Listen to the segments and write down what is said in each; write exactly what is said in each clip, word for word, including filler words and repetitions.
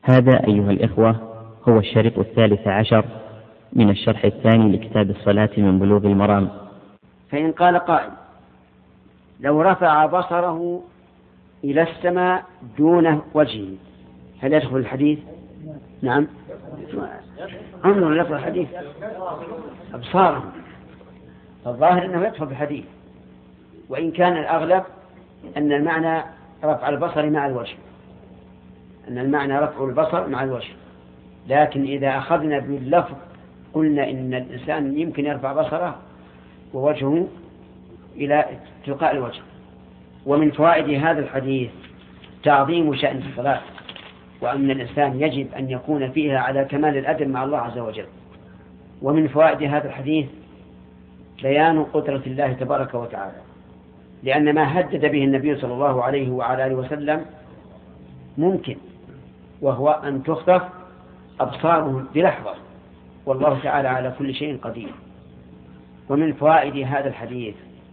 هذا أيها الإخوة هو الشريط الثالث عشر من الشرح الثاني لكتاب الصلاة من بلوغ المرام. فإن قال قائل: لو رفع بصره إلى السماء دون وجهه هل يدخل الحديث؟ نعم. انظر لفظ الحديث أبصارهم، الظاهر أنه يدخل الحديث، وإن كان الأغلب أن المعنى رفع البصر مع الوجه، أن المعنى رفع البصر مع الوجه. لكن إذا أخذنا باللفظ قلنا إن الإنسان يمكن يرفع بصره ووجهه إلى تلقاء الوجه. ومن فوائد هذا الحديث تعظيم شأن الصلاة، وأن الإنسان يجب أن يكون فيها على كمال الأدب مع الله عز وجل. ومن فوائد هذا الحديث بيان قدرة الله تبارك وتعالى، لأن ما هدد به النبي صلى الله عليه وعلى آله وسلم ممكن، وهو أن تخطف أبصارهم بلحظة، والله تعالى على كل شيء قدير. ومن فوائد هذا الحديث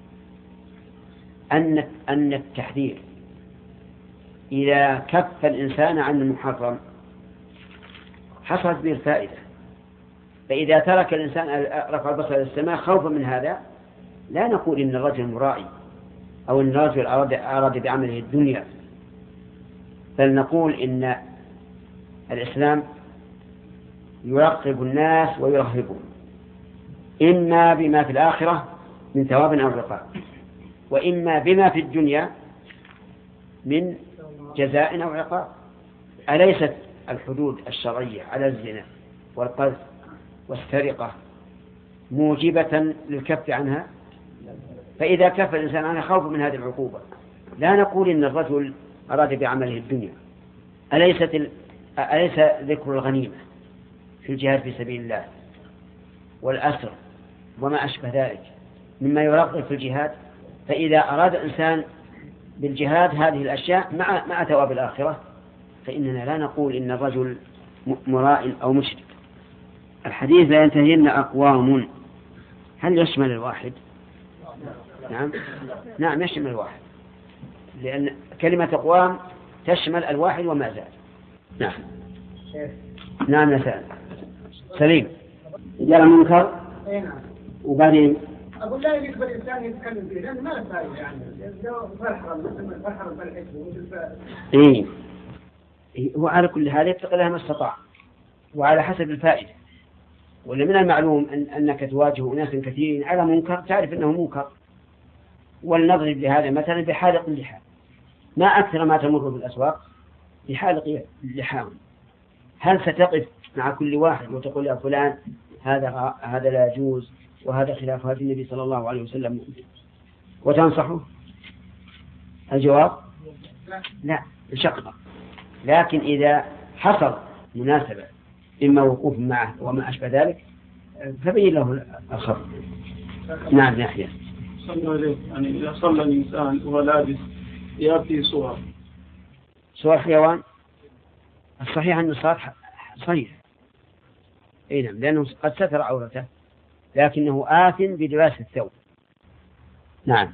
أن أن التحذير إذا كف الإنسان عن المحرم حصلت به الفائدة. فإذا ترك الإنسان رفع البصر إلى السماء خوفا من هذا، لا نقول إن الرجل مرائي أو إن الرجل أراد, أراد بعمله الدنيا، بل نقول إن الإسلام يرقب الناس ويرهبهم، إما بما في الآخرة من ثواب أو عقاب، وإما بما في الدنيا من جزاء أو عقاب. أليست الحدود الشرعية على الزنا والقذف والسرقة موجبة للكف عنها؟ فإذا كف الإنسان عنها خوف من هذه العقوبة، لا نقول إن الرجل أراد بعمله الدنيا. أليست ال... أليس ذكر الغنيمة في الجهاد في سبيل الله والأسر وما أشبه ذلك مما يرغب في الجهاد؟ فإذا أراد الإنسان بالجهاد هذه الأشياء مع مع ثواب الآخرة، فإننا لا نقول إن الرجل مراء أو مشرك. الحديث لا ينتهين أقوام، هل يشمل الواحد؟ نعم نعم يشمل الواحد، لأن كلمة أقوام تشمل الواحد وما زال. نعم نعم نسأل سليم جرى منكر وبعدين أقول لا يجب الإنسان يتكلم فيه لأنه ما له فائدة، يعني لو فرحرا مثل فرحرا فالحزب ومثل إيه هو على كل هذا يتقي لها ما استطاع وعلى حسب الفائدة. ولا من المعلوم أن أنك تواجه ناس كثيرين على منكر تعرف أنه منكر، ولنضرب لهذا مثلا بحالق اللحى، ما أكثر ما تمر بالأسواق بحالق اللحى. هل ستقف مع كل واحد وتقول يا فلان هذا هذا لا يجوز وهذا خلاف هدي النبي صلى الله عليه وسلم وتنصحه؟ الجواب لا بشقة. لكن إذا حصل مناسبة إما وقوف معه وما أشبه ذلك فبين له الخطأ. نعم يحيى صلى عليه، يعني إذا صلى الإنسان وهو لابس يأتي صور صور حيوان، الصحيح أن الصلاة صحيح أي نعم، لأنه قد ستر عورته لكنه آثم بلباس الثوب. نعم.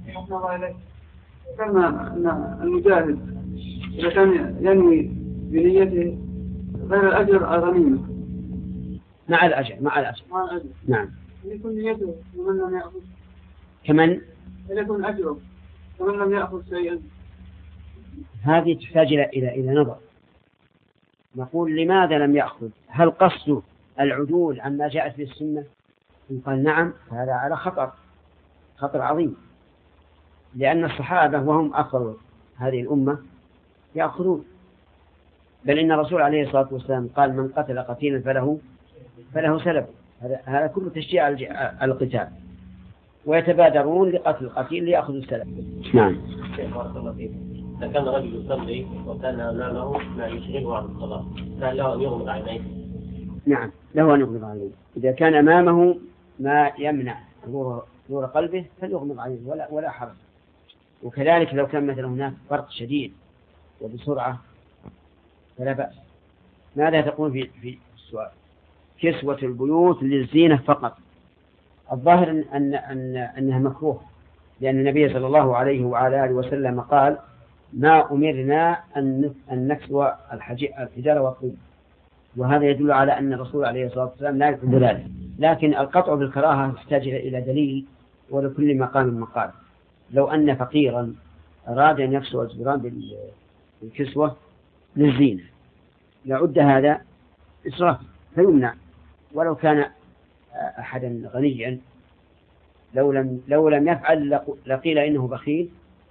ذكرنا أن المجاهد إذا كان ينوي بنيته غير الأجر الغنيمة مع الأجر مع الأجر مع الأجر نعم. يكون نيته ومن لم يأخذ كمن يكون أجره ومن لم يأخذ شيئا. هذه تحتاج إلى إلى إلى نظر. نقول لماذا لم يأخذ؟ هل قصده العدول عما جاءت في السنة؟ إن قال نعم فهذا على خطر خطر عظيم، لأن الصحابة وهم أفضل هذه الأمة يأخذون، بل إن الرسول عليه الصلاة والسلام قال من قتل قتيلا فله فله سلب. هذا هذا كله تشجيع على القتال، ويتبادرون لقتل القتيل ليأخذوا السلب. نعم. إذا كان رجل يصلي وكان أمامه ما يشغله عن الصلاة كان له أن يغمض عينيه؟ نعم له أن يغمض عينيه. إذا كان أمامه ما يمنع حضور قلبه فليغمض عينيه ولا ولا حرج. وكذلك لو كان مثلا هناك فرق شديد وبسرعة فلا بأس. ماذا تقول في في السؤال؟ كسوة البيوت للزينة فقط. الظاهر أن أن أن أنها مكروه، لأن النبي صلى الله عليه وعلى آله وسلم قال ما أمرنا أن أن نكسو الحجارة والطين، وهذا يدل على أن الرسول عليه الصلاة والسلام لا يحب ذلك. لكن القطع بالكراهة يحتاج إلى دليل، ولكل مقام مقال. لو أن فقيرا أراد أن يكسو الجدران بالكسوة للزينة لعد هذا إسراف فيمنع، ولو كان أحدا غنيا لو لم لو لم يفعل لقيل إنه بخيل،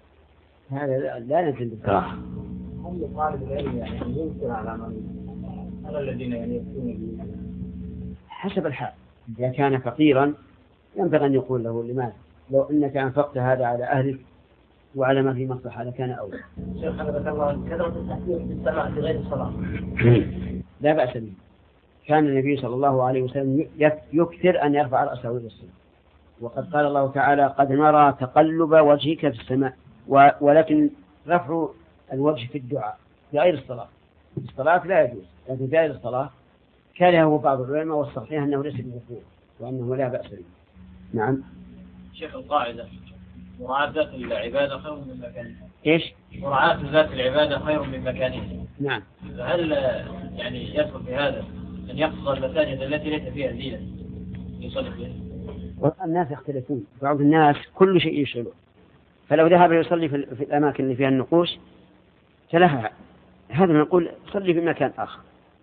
هذا لا نزل بالكراهة. هم طالب العلم يعني ينكر على من على الذين يعني يفتون به حسب الحال. إذا كان فقيرا ينبغي أن يقول له لماذا؟ لو أنك أنفقت هذا على أهلك وعلى ما في مصلحة لكان أولى. شيخ حفظك الله، كثرة التحذير بالسماع في غير الصلاة لا بأس به. كان النبي صلى الله عليه وسلم يكثر أن يرفع رأسه إلى السماء، وقد قال الله تعالى: قد نرى تقلب وجهك في السماء. ولكن رفع الوجه في الدعاء في غير الصلاة، الصلاة لا يجوز، لكن في غير الصلاة كرهه بعض العلماء والصحيح أنه ليس بمكروه وأنه لا بأس به. نعم. شيخ القاعدة مراعاة ذات العبادة خير من مكانها. إيش؟ مراعاة ذات العبادة خير من مكانها. نعم. هل يعني يدخل في هذا أن يقصد المساجد التي ليس فيها زينة يصلي فيها؟ الناس يختلفون، بعض الناس كل شيء يشغله، فلو ذهب يصلي في الأماكن اللي فيها النقوش تلهى، هذا نقول صلي في مكان آخر.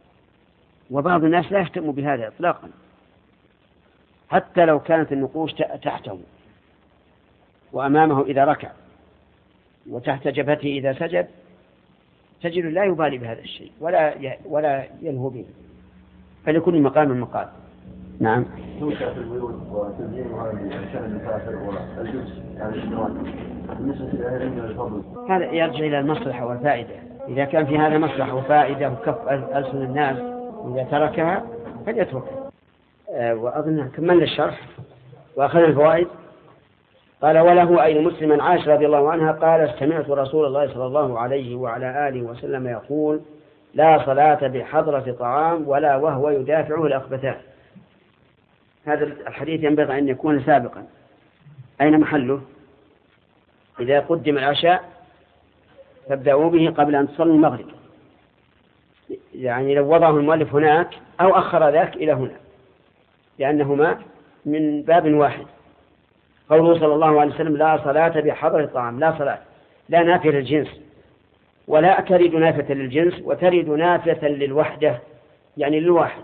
وبعض الناس لا يهتم بهذا إطلاقا، حتى لو كانت النقوش تحته وأمامه إذا ركع وتحت جبهته إذا سجد، تجد لا يبالي بهذا الشيء ولا ولا يلهو به، فلكل مقام مقال. نعم. توسع في البيوت وتزيينها عشان المسافر والجلوس على الشمال بالنسبة لأهل الفضل. هذا يرجع إلى المصلحة والفائدة. إذا كان في هذا مصلحة وفائدة وكف ألسن الناس إذا تركها فليتركها. أه وأظن كملنا الشرح وأخذنا الفوائد. قال: وله أي مسلم عائشة رضي الله عنها قال: سمعت رسول الله صلى الله عليه وعلى آله وسلم يقول: لا صلاة بحضرة طعام ولا وهو يدافعه الأخبثان. هذا الحديث ينبغي أن يكون سابقا. أين محله؟ إذا قدم العشاء فابدأوا به قبل أن تصلي المغرب، يعني لو وضعه المؤلف هناك أو أخر ذاك إلى هنا، لأنهما من باب واحد. قوله صلى الله عليه وسلم: لا صلاة بحضرة الطعام، لا صلاة، لا نافية للجنس، ولا ترد نافية للجنس وترد نافية للوحدة، يعني للواحد.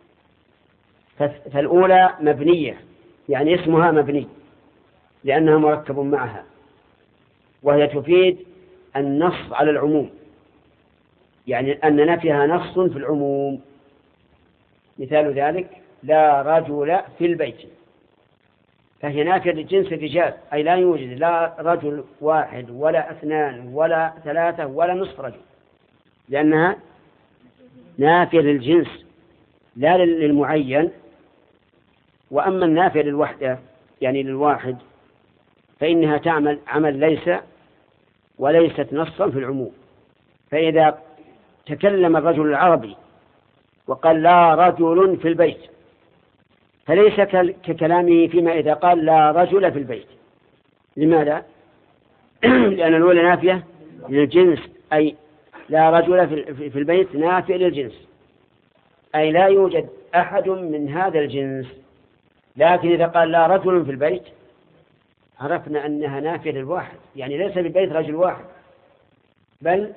فالأولى مبنية، يعني اسمها مبني لأنها مركب معها، وهي تفيد النص على العموم، يعني أن نفيها نص في العموم. مثال ذلك: لا رجل في البيت، فهي نافية للجنس الرجال، أي لا يوجد لا رجل واحد ولا اثنان ولا ثلاثة ولا نصف رجل، لأنها نافية للجنس لا للمعين. وأما النافية للوحدة يعني للواحد فإنها تعمل عمل ليس وليست نصا في العموم. فإذا تكلم الرجل العربي وقال: لا رجل في البيت، فليس ككلامه فيما إذا قال: لا رجل في البيت. لماذا؟ لأن الأولى نافية للجنس، أي لا رجل في البيت نافية للجنس، أي لا يوجد أحد من هذا الجنس. لكن إذا قال: لا رجل في البيت، عرفنا أنها نافية للواحد، يعني ليس بالبيت رجل واحد بل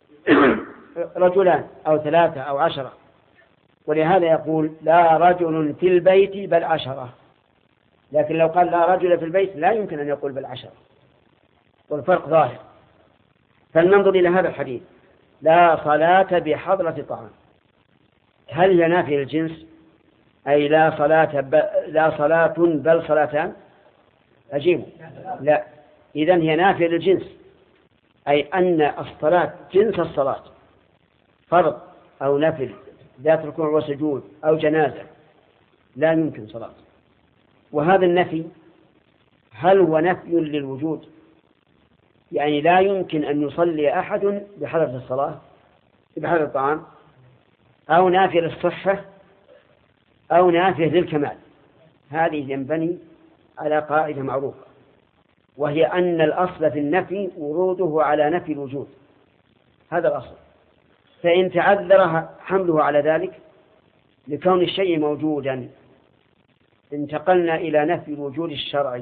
رجلان أو ثلاثة أو عشرة. ولهذا يقول: لا رجل في البيت بل عشرة. لكن لو قال: لا رجل في البيت لا يمكن أن يقول بل عشرة، والفرق ظاهر. فلننظر إلى هذا الحديث: لا صلاة بحضرة طعام، هل هي نافية للجنس؟ أي لا صلاة ب... لا صلاة بل صلاتان؟ أجيب: لا. إذن هي نافية للجنس، أي أن الصلاة جنس الصلاة، فرض أو نفل، ذات ركوع وسجود أو جنازة، لا يمكن صلاة. وهذا النفي هل هو نفي للوجود، يعني لا يمكن أن يصلي أحد بحضرة الصلاة بحضرة الطعام، أو نافية للصحة، أو نافية للكمال؟ هذه ينبني على قاعدة معروفة: وهي أن الأصل في النفي وروده على نفي الوجود، هذا الأصل. فإن تعذر حمله على ذلك لكون الشيء موجودا انتقلنا إلى نفي الوجود الشرعي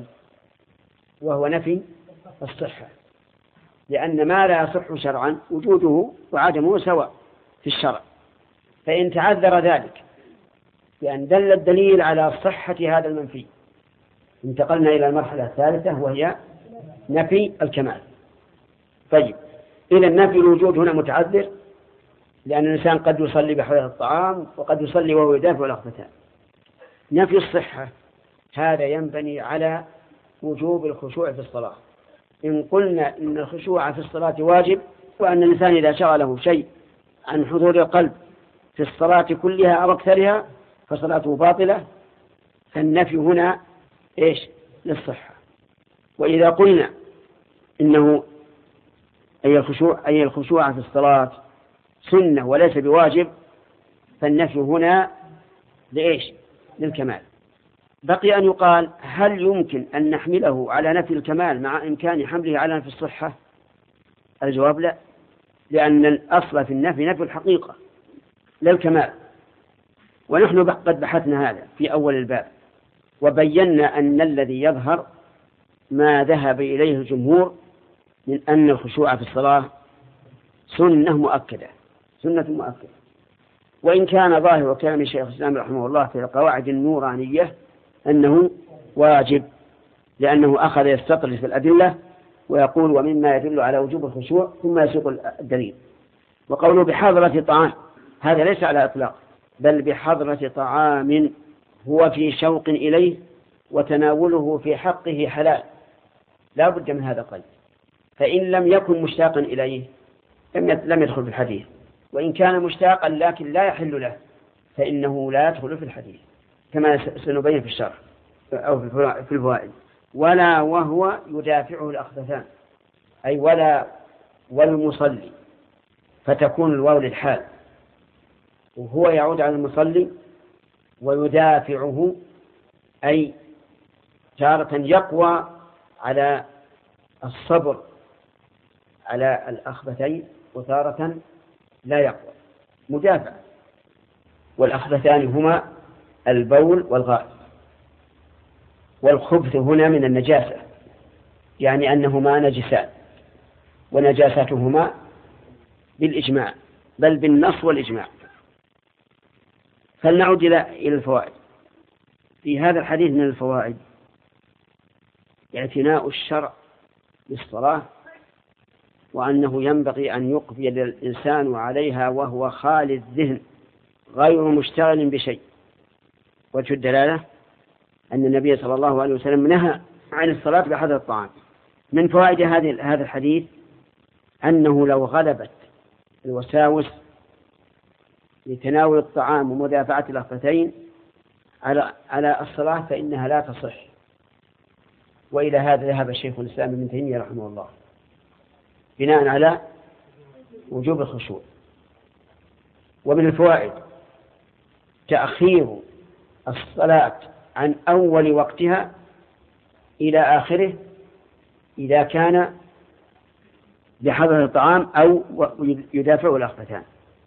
وهو نفي الصحة، لأن ما لا يصح شرعا وجوده وعدمه سواء في الشرع. فإن تعذر ذلك بأن دل الدليل على صحة هذا المنفي انتقلنا إلى المرحلة الثالثة وهي نفي الكمال. طيب، إذا نفي الوجود هنا متعذر، لأن الإنسان قد يصلي بحضرة الطعام وقد يصلي وهو يدافع الأخبثان. نفي الصحة هذا ينبني على وجوب الخشوع في الصلاة. إن قلنا إن الخشوع في الصلاة واجب، وأن الإنسان إذا شغله شيء عن حضور القلب في الصلاة كلها أو أكثرها فصلاته باطلة، فالنفي هنا إيش؟ للصحة. وإذا قلنا إنه أي الخشوع, أي الخشوع في الصلاة سنة وليس بواجب، فالنفي هنا لإيش؟ للكمال. بقي أن يقال هل يمكن أن نحمله على نفي الكمال مع إمكان حمله على نفي الصحة؟ الجواب لا، لأن الأصل في النفي نفي الحقيقة لا الكمال. ونحن قد بحثنا هذا في أول الباب وبينا أن الذي يظهر ما ذهب إليه الجمهور من أن الخشوع في الصلاة سنة مؤكدة سنة مؤكدة وإن كان ظاهر كلام الشيخ الإسلام رحمه الله في القواعد النورانية أنه واجب، لأنه أخذ يستطرد في الأدلة ويقول ومما يدل على وجوب الخشوع ثم يسوق الدليل. وقوله بحضرة طعام هذا ليس على إطلاق، بل بحضرة طعام هو في شوق إليه وتناوله في حقه حلال، لا بد من هذا القيد. فإن لم يكن مشتاقا إليه لم يدخل في الحديث، وإن كان مشتاقا لكن لا يحل له فإنه لا يدخل في الحديث كما سنبين في الشرح أو في الفوائد. ولا وهو يدافعه الأخبثان، أي ولا والمصلي، فتكون الواو للحال، وهو يعود على المصلي ويدافعه، أي تارة يقوى على الصبر على الأخبثين وتارة لا يقوى، مدافع. والأخبثان هما البول والغائط. والخبث هنا من النجاسة، يعني أنهما نجسان، ونجاستهما بالإجماع بل بالنص والإجماع. فلنعود إلى الفوائد. في هذا الحديث من الفوائد اعتناء الشرع بالصلاة، وأنه ينبغي أن يقبل الإنسان عليها وهو خالي الذهن غير مشتغل بشيء. وجه الدلالة أن النبي صلى الله عليه وسلم نهى عن الصلاة بحضرة الطعام. من فوائد هذا الحديث أنه لو غلبت الوساوس لتناول الطعام ومدافعة الأخبثين على على الصلاة فإنها لا تصح. وإلى هذا ذهب الشيخ الإسلام ابن تيمية رحمه الله بناء على وجوب الخشوع. ومن الفوائد تأخير الصلاة عن أول وقتها إلى آخره إذا كان بحضرة الطعام أو يدافع الأخبثان.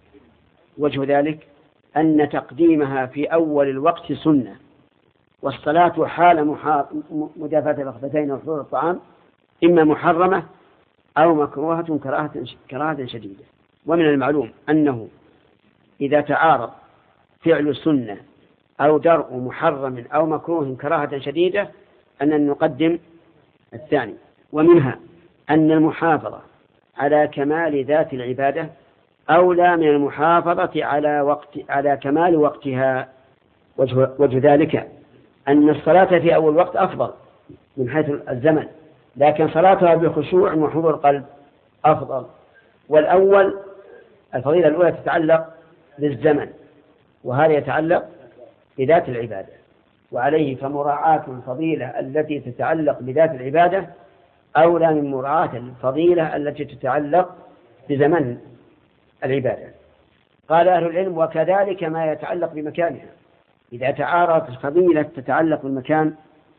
وجه ذلك أن تقديمها في أول الوقت سنة، والصلاة حال مدافعة الأخبثين وحضور الطعام إما محرمة أو مكروهة كراهة كراهة شديدة. ومن المعلوم أنه إذا تعارض فعل السنة أو درء محرم أو مكروه كراهة شديدة أن نقدم الثاني. ومنها أن المحافظة على كمال ذات العبادة أولى من المحافظة على وقت على كمال وقتها. وجه, وجه ذلك أن الصلاة في أول وقت أفضل من حيث الزمن، لكن صلاتها بخشوع وحضور قلب أفضل. والأول الفضيلة الأولى تتعلق بالزمن، وهذا يتعلق بذات العبادة، وعليه فمراعاة الفضيلة التي تتعلق بذات العبادة أولى من مراعاة الفضيلة التي تتعلق بزمن العبادة. قال أهل العلم وكذلك ما يتعلق بمكانها، إذا تعارضت الفضيلة تتعلق بالمكان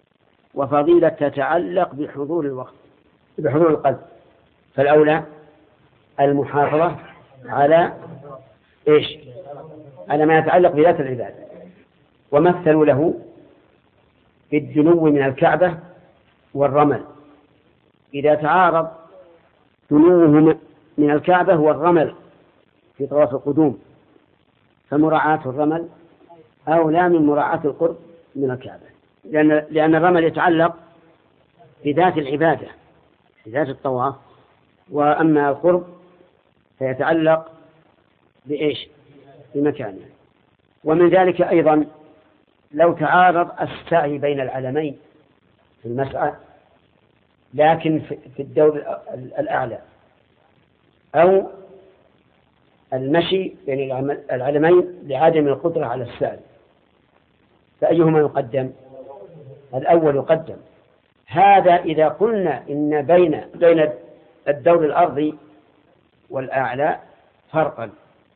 وفضيلة تتعلق بحضور الوقت بحضور القلب، فالأولى المحافظة على إيش؟ على ما يتعلق بذات العبادة. ومثلوا له بالدنو من الكعبة والرمل، إذا تعارض دنوه من الكعبة والرمل في طواف القدوم فمراعاة الرمل أولى من مراعاة القرب من الكعبة، لأن لأن الرمل يتعلق بذات العبادة بذات الطواف، وأما القرب فيتعلق بإيش؟ بمكانه. ومن ذلك أيضا لو تعارض السعي بين العلمين في المسعى لكن في الدور الأعلى، أو المشي بين العلمين لعدم القدرة على السعي، فأيهما يقدم؟ الأول يقدم. هذا إذا قلنا إن بين بين الدور الأرضي والأعلى فرقا.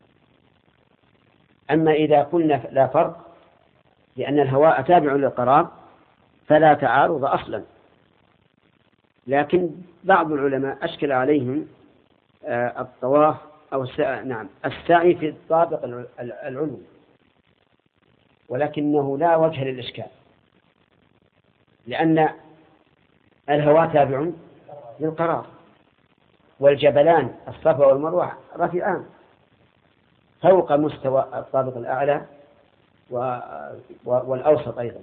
أما إذا قلنا لا فرق لأن الهواء تابع للقرار فلا تعارض أصلا. لكن بعض العلماء أشكل عليهم الطواف أو السعي نعم السعي في الطابق العلوي، ولكنه لا وجه للإشكال لأن الهواء تابع للقرار، والجبلان الصفا والمروة رفيعان فوق مستوى الطابق الأعلى والأوسط أيضا،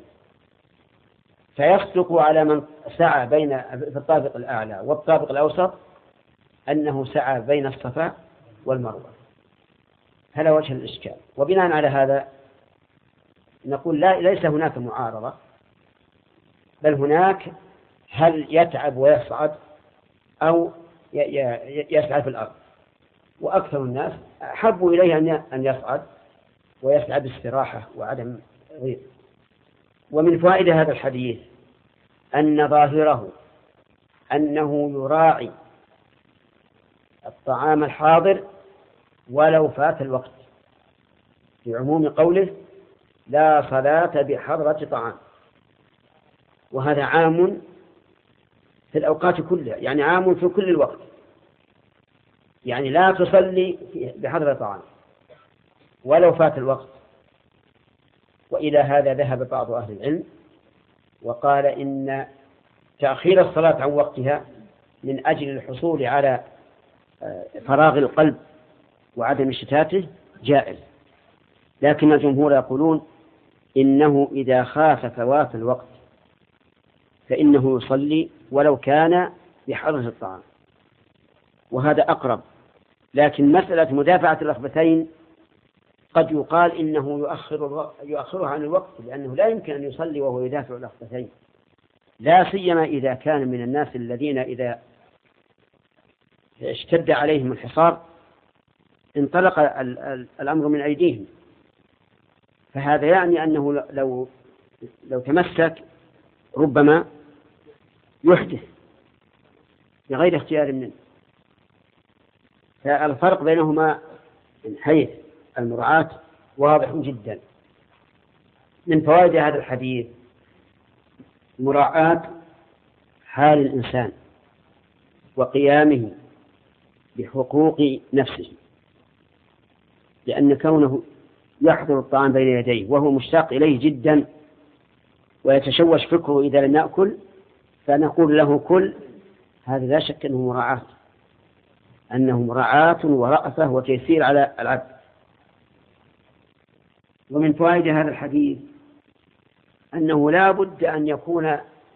فيصدق على من سعى بين في الطابق الأعلى والطابق الأوسط أنه سعى بين الصفا والمروة، هذا وجه الإشكال. وبناء على هذا نقول لا ليس هناك معارضة، بل هناك هل يتعب ويصعد أو يسعى في الأرض، وأكثر الناس حبوا إليه أن يصعد ويسعى باستراحة وعدم غير. ومن فائدة هذا الحديث أن ظاهره أنه يراعي الطعام الحاضر ولو فات الوقت، لعموم قوله لا صلاة بحضرة طعام، وهذا عام في الأوقات كلها، يعني عام في كل الوقت، يعني لا تصلي بحضرة طعام ولو فات الوقت. وإلى هذا ذهب بعض أهل العلم وقال إن تأخير الصلاة عن وقتها من أجل الحصول على فراغ القلب وعدم اشتاته جائز، لكن الجمهور يقولون إنه إذا خاف فوات الوقت فإنه يصلي ولو كان بحضرة الطعام، وهذا أقرب. لكن مسألة مدافعة الرغبتين قد يقال إنه يؤخر يؤخرها عن الوقت، لأنه لا يمكن أن يصلي وهو يدافع الرغبتين، لا سيما إذا كان من الناس الذين إذا اشتد عليهم الحصار انطلق الأمر من أيديهم، فهذا يعني أنه لو لو تمسك ربما يحدث بغير اختيار منه. فالفرق بينهما من حيث المراعاة واضح جدا. من فوائد هذا الحديث مراعاة حال الإنسان وقيامه بحقوق نفسه، لأن كونه يحضر الطعام بين يديه وهو مشتاق إليه جدا ويتشوش فكره إذا لم يأكل فنقول له كل، هذا لا شك أنه مراعاة أنه مراعاة ورأفة وتيسير على العبد. ومن فوائد هذا الحديث أنه لا بد أن يكون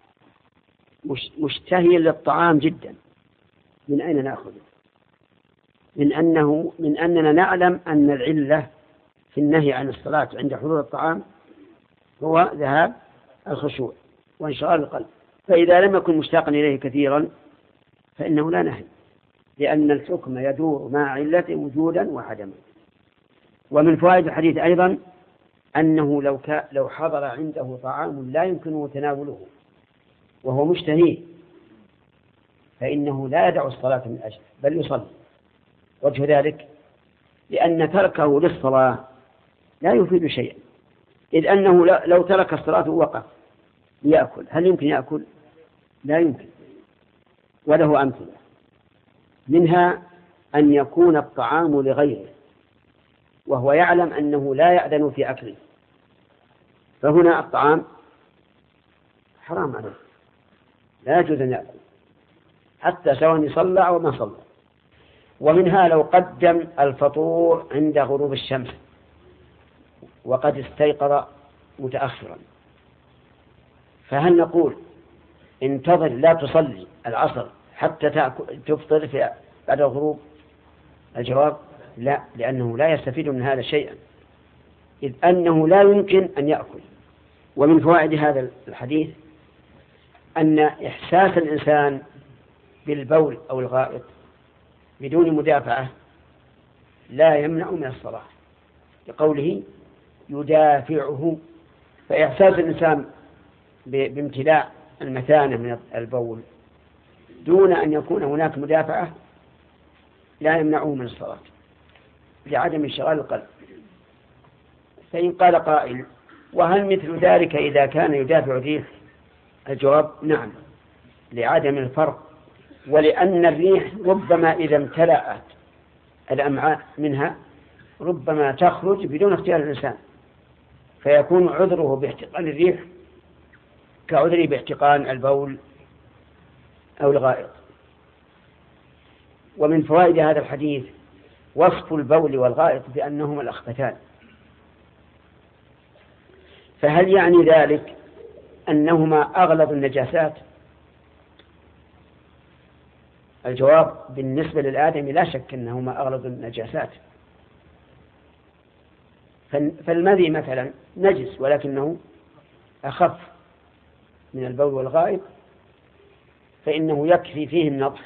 مشتهيا للطعام جدا. من أين نأخذه؟ من أنه من أننا نعلم أن العلة في النهي عن الصلاة عند حضور الطعام هو ذهاب الخشوع وانشغال القلب، فإذا لم يكن مشتاقا إليه كثيرا فإنه لا نهي، لأن الحكم يدور مع علته وجودا وعدما. ومن فوائد الحديث أيضا أنه لو لو حضر عنده طعام لا يمكنه تناوله وهو مشتهي فإنه لا يدع الصلاة من أجله بل يصلي. وجه ذلك لأن تركه للصلاة لا يفيد شيئا، إذ أنه لو ترك الصلاة وقف ليأكل، هل يمكن يأكل؟ لا يمكن. وله أمثلة، منها أن يكون الطعام لغيره وهو يعلم أنه لا يأذن في أكله، فهنا الطعام حرام عليه، لا يجوز أن يأكل حتى سواء يصلى أو ما صلى. ومنها لو قدم الفطور عند غروب الشمس وقد استيقظ متأخرا، فهل نقول انتظر لا تصلي العصر حتى تفطر في بعد الغروب؟ الجواب لا، لأنه لا يستفيد من هذا شيئا، إذ أنه لا يمكن أن يأكل. ومن فوائد هذا الحديث أن إحساس الإنسان بالبول أو الغائط بدون مدافعة لا يمنع من الصلاة، لقوله يدافعه. فإحساس الإنسان بامتلاء المثانة من البول دون أن يكون هناك مدافعة لا يمنعه من الصلاة لعدم انشغال القلب. فإن قال قائل وهل مثل ذلك إذا كان يدافع الريح؟ الجواب نعم، لعدم الفرق، ولأن الريح ربما إذا امتلأت الأمعاء منها ربما تخرج بدون اختيار الإنسان، فيكون عذره باحتقان الريح كعذره باحتقان البول أو الغائط. ومن فوائد هذا الحديث وصف البول والغائط بأنهما الأخبثان. فهل يعني ذلك أنهما أغلظ النجاسات؟ الجواب بالنسبة للآدمي لا شك أنهما أغلظ النجاسات. فالمذي مثلا نجس ولكنه أخف من البول والغائط، فإنه يكفي فيه النضح.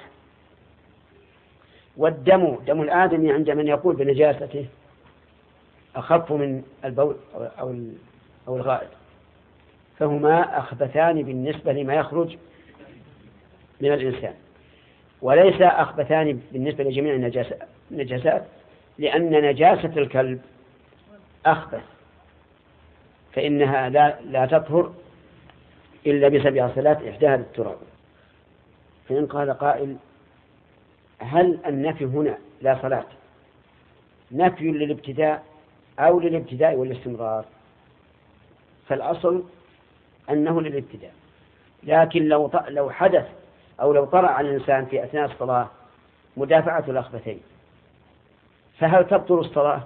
والدم دم الآدمي عند من يقول بنجاسته أخف من البول أو أو الغائط، فهما أخبثان بالنسبة لما يخرج من الإنسان، وليس أخبثان بالنسبة لجميع النجاسات، لأن نجاسة الكلب أخبث فإنها لا, لا تطهر إلا بسبع صلات إحداها بالتراب. فإن قال قائل هل النفي هنا لا صلاة نفي للابتداء أو للابتداء والاستمرار؟ فالأصل أنه للابتداء، لكن لو لو حدث أو لو طرأ على الإنسان في أثناء الصلاة مدافعة الأخبثين فهل تبطل الصلاة؟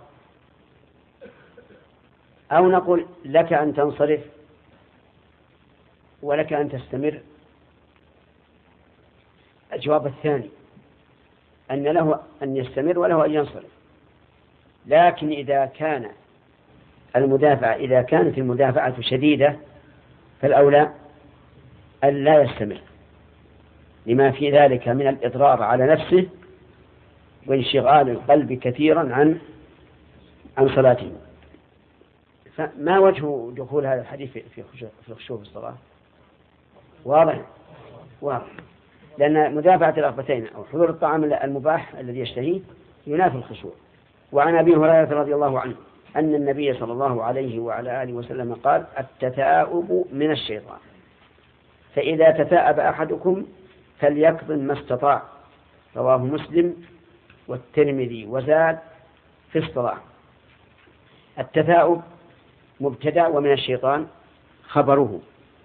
أو نقول لك أن تنصرف ولك أن تستمر؟ الجواب الثاني، أن له أن يستمر وله أن ينصرف، لكن إذا كان المدافعة إذا كانت المدافعة شديدة فالأولى أن لا يستمر لما في ذلك من الإضرار على نفسه وانشغال القلب كثيرا عن عن صلاته. فما وجه دخول هذا الحديث في خشوع الصلاة؟ واضح واضح، لأن مدافعة الأخبثين أو حضور الطعام المباح الذي يشتهيه ينافي الخشوع. وعن أبي هريرة رضي الله عنه أن النبي صلى الله عليه وعلى آله وسلم قال التثاؤب من الشيطان، فإذا تثاءب أحدكم فليكظم ما استطاع. رواه مسلم والترمذي وزاد في الصلاة. التثاؤب مبتدأ ومن الشيطان خبره،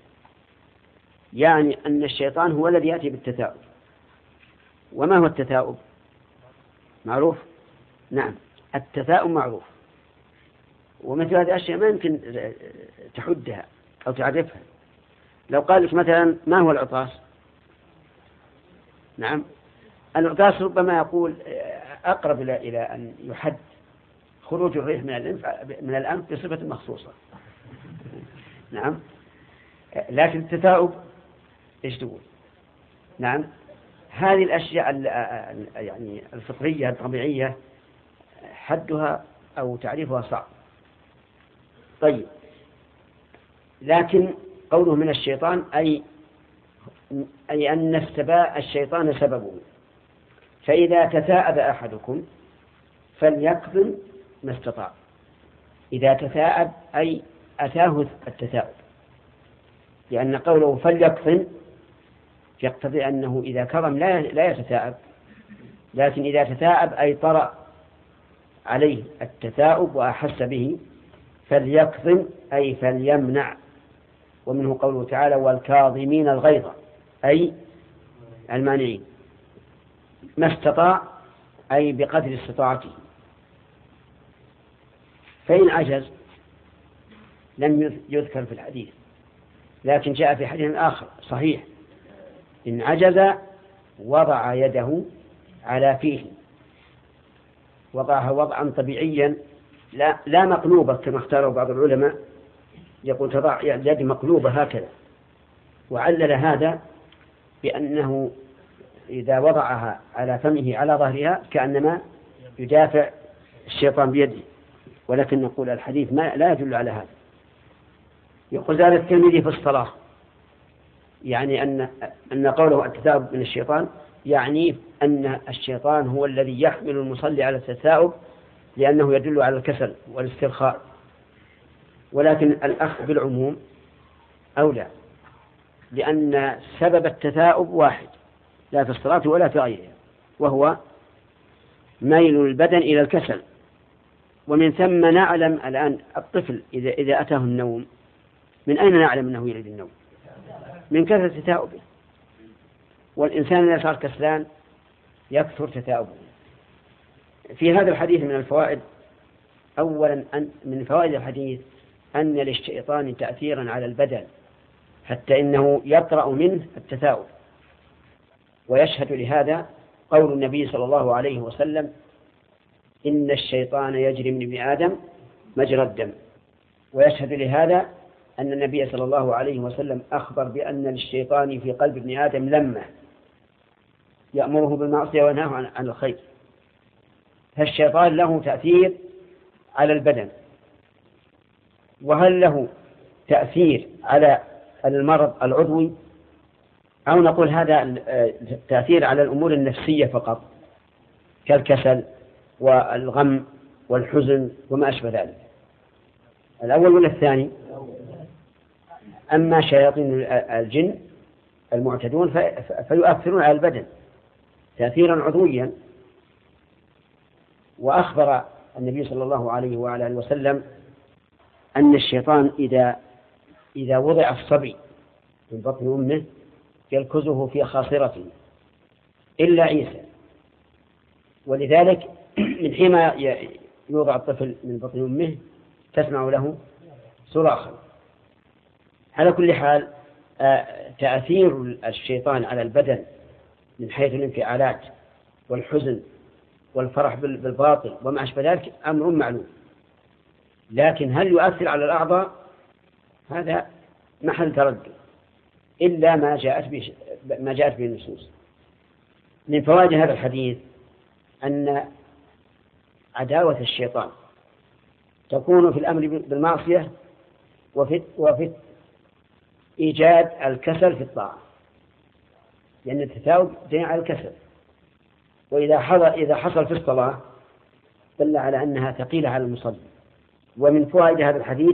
يعني أن الشيطان هو الذي يأتي بالتثاؤب. وما هو التثاؤب؟ معروف؟ نعم، التثاؤب معروف، ومثل هذه الأشياء ما يمكن تحدها أو تعرفها. لو قال لك مثلا ما هو العطاس؟ نعم، العطاس ربما يقول أقرب إلى أن يحد خروج الريح من الأنف من الأنف بصفة مخصوصة. نعم، لكن التثاؤب إيش تقول؟ نعم، هذه الأشياء يعني الفطرية الطبيعية حدها أو تعريفها صعب. طيب، لكن قوله من الشيطان أي أي أن السباء الشيطان سببه، فإذا تثاءب أحدكم فليكظم ما استطاع. إذا تثاءب أي أتاه التثاؤب، لأن قوله فليكظم يقتضي أنه إذا كظم لا لا يتثاءب، لكن إذا تثاءب أي طرأ عليه التثاؤب وأحس به، فليكظم أي فليمنع. ومنه قوله تعالى والكاظمين الغيظ أي المانعين. ما استطاع أي بقدر استطاعته، فإن عجز لم يذكر في الحديث، لكن جاء في حديث آخر صحيح إن عجز وضع يده على فيه، وضعها وضعا طبيعيا لا, لا مقلوبة كما اختاره بعض العلماء، يقول تضع يد مقلوبة هكذا، وعلل هذا بأنه إذا وضعها على فمه على ظهرها كأنما يدافع الشيطان بيده، ولكن نقول الحديث ما لا يدل على هذا. يقول زاد الترمذي في الصلاة، يعني أن أن قوله التثاؤب من الشيطان يعني أن الشيطان هو الذي يحمل المصلي على التثاؤب لأنه يدل على الكسل والاسترخاء، ولكن الأخذ بالعموم أولى، لأن سبب التثاؤب واحد لا في الصلاة ولا في غيرها، وهو ميل البدن إلى الكسل. ومن ثم نعلم الآن الطفل إذا إذا أتاه النوم من أين نعلم أنه يريد النوم؟ من كثرة تثاؤبه. والإنسان إذا صار كسلان يكثر تثاؤبه. في هذا الحديث من الفوائد، أولا أن من فوائد الحديث أن للشيطان تأثيرا على البدن حتى إنه يطرأ منه التثاؤب، ويشهد لهذا قول النبي صلى الله عليه وسلم إن الشيطان يجري من ابن آدم مجرى الدم. ويشهد لهذا أن النبي صلى الله عليه وسلم أخبر بأن للشيطان في قلب ابن آدم لمة يأمره بالمعصية وينهاه عن الخير. فالشيطان له تأثير على البدن. وهل له تأثير على المرض العضوي، أو نقول هذا تأثير على الأمور النفسية فقط كالكسل والغم والحزن وما أشبه ذلك؟ الأول ولا الثاني؟ أما شياطين الجن المعتدون فيؤثرون على البدن تأثيرا عضويا. وأخبر النبي صلى الله عليه وعلى آله وسلم أن الشيطان إذا إذا وضع الصبي من بطن أمه يلكزه في خاصرته إلا عيسى، ولذلك من حين يوضع الطفل من بطن أمه تسمع له صراخا. على كل حال تأثير الشيطان على البدن من حيث الانفعالات والحزن والفرح بالباطل وما أشبه ذلك أمر معلوم، لكن هل يؤثر على الأعضاء؟ هذا محل تردد إلا ما جاءت به ما جاءت به النصوص. من فوائد هذا الحديث أن عداوة الشيطان تكون في الأمر بالمعصية وفي وفي إيجاد الكسل في الطاعة، لأن التثاؤب دين على الكسل. وإذا حصل إذا حصل في الصلاة دل على أنها ثقيلة على المصلي. ومن فوائد هذا الحديث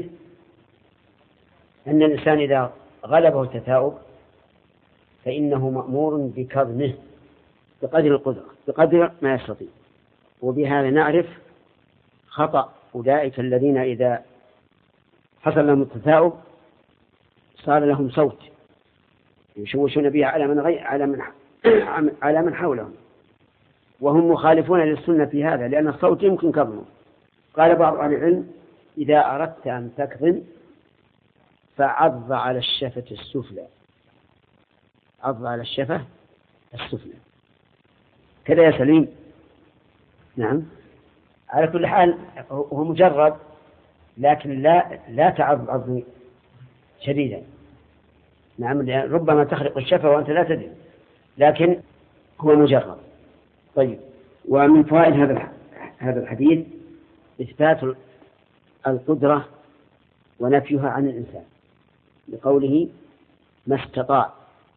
أن الإنسان إذا غلبه التثاؤب فإنه مأمور بكظمه بقدر القدرة بقدر ما يستطيع. وبهذا نعرف خطأ أولئك الذين إذا حصل لهم التثاؤب صار لهم صوت يشوشون به على من غير على من على من حولهم، وهم مخالفون للسنة في هذا، لأن الصوت يمكن كظمه. قال بعض أهل العلم إذا أردت أن تكظم فعض على الشفة السفلى، عض على الشفة السفلى كذا يا سليم. نعم، على كل حال هو مجرد، لكن لا لا تعض عض شديدا. نعم، ربما تخرق الشفة وأنت لا تدري، لكن هو مجرد. طيب، ومن فوائد هذا هذا الحديث إثبات القدرة ونفيها عن الإنسان بقوله ما استطاع،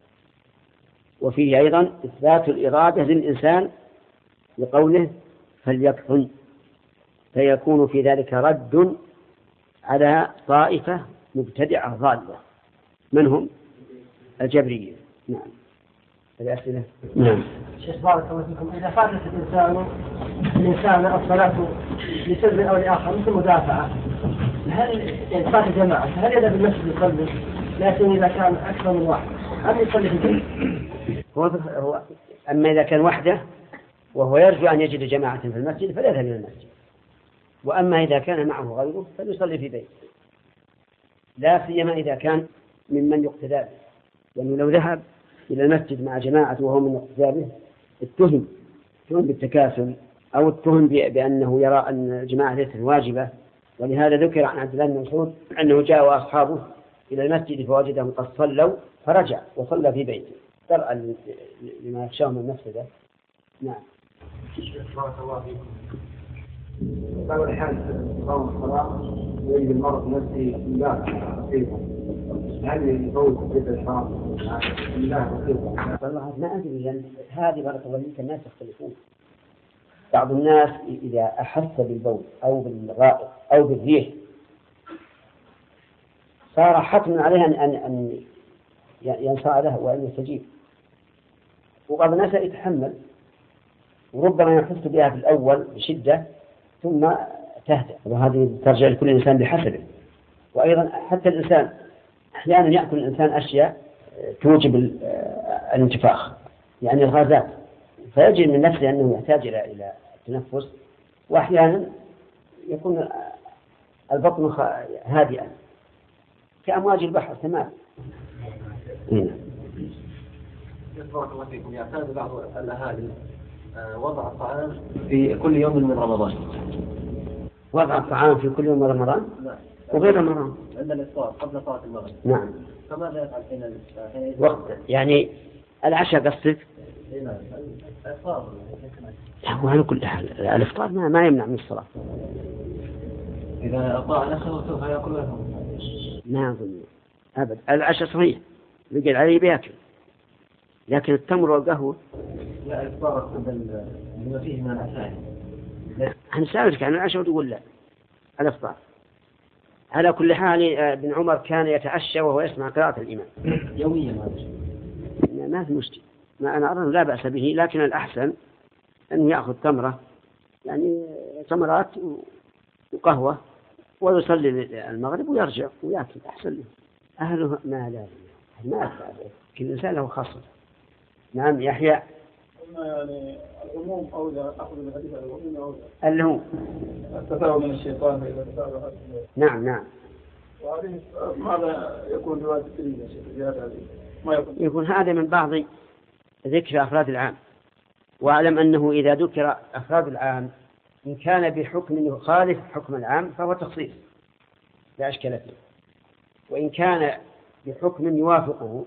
وفيه أيضا إثبات الإرادة للإنسان بقوله فليكظم، فيكون في ذلك رد على طائفة مبتدعة ضالة من هم؟ الجبرية. نعم. الأسئلة. نعم. شيخ بارك الله فيكم، إذا فاتت الإنسان الإنسان الصلاة لسبب أو لآخر مثل مدافعة، هل يعني فات جماعة هل يذهب المسجد يصلي؟ لكن إذا كان أكثر من واحد هل يصلي في البيت؟ هو هو أما إذا كان وحده وهو يرجو أن يجد جماعة في المسجد فليذهب إلى المسجد، وأما إذا كان معه غيره فليصلي في بيته، لا سيما إذا كان ممن يقتدى به، لأنه لو ذهب إلى المسجد مع جماعة وهو من يقتدى به اتهم اتهم بالتكاسل أو اتهم بأنه يرى أن الجماعة ليست واجبة. ولهذا ذكر عن عبد الله بن مسعود أنه جاء وأصحابه إلى المسجد فوجدهم قد صلوا فرجع وصلى في بيته درءا لما يخشاه من المفسدة. نعم. بارك الله فيكم. بعض الأحيان تقام الصلاة ويجد المرء نفسه مدافع بسيطة، هل يفوت بيت الحرام؟ والله ما أدري، لأن هذه بارك الله فيك الناس يختلفون. بعض الناس إذا أحس بالبول أو بالغائط أو بالريح صار حتم عليه أن أن ينصاع له وأن يستجيب، وبعض الناس يتحمل وربما يحس بها في الأول بشدة ثم تهدأ، وهذه ترجع لكل إنسان بحسبه. وأيضا حتى الإنسان أحيانا يأكل الإنسان أشياء توجب الانتفاخ، يعني الغازات، فيجد من نفسه أنه يحتاج إلى التنفس، وأحيانا يكون البطن هادئا كأمواج البحر تمام. بارك الله فيكم. يعتاد بعض الأهالي وضع الطعام في كل يوم من رمضان. وضع الطعام في كل يوم من رمضان؟ لا. وغير رمضان. عند الإفطار قبل صلاة المغرب. نعم. فماذا يفعل حين وقت يعني العشاء قصدك؟ نعم. الإفطار. هو على كل حال الإفطار ما ما يمنع من الصلاة. إذا أطاع نفسه سوف يأكل له. ما أظن أبدا. العشاء صحيح يقعد عليه بياكل، لكن التمر والقهوة لا. الإفطار بما فيه من العشاء. هنسألك عن العشاء وتقول لا الإفطار. على كل حال ابن عمر كان يتعشى وهو يسمع قراءة الإمام يوميا. ما في مشكلة، ما أنا أرى لا بأس به، لكن الأحسن أن يأخذ تمرة، يعني تمرات وقهوة ويصلي المغرب ويرجع ويأكل أحسن له. أهله ما لا ما أفعل، كل إنسان له خاصة. نعم يحيى. يعني العموم أولى، أخذ الحديث على العموم أولى. اللي هو التثاؤب من الشيطان إذا تثاؤب. نعم نعم. وهذه ماذا يكون رواية الترمذي يا شيخ في هذا الحديث؟ ما يكون يكون هذا من بعض ذكر أفراد العام، واعلم أنه إذا ذكر أفراد العام إن كان بحكم يخالف حكم العام فهو تخصيص لا أشكال فيه، وإن كان بحكم يوافقه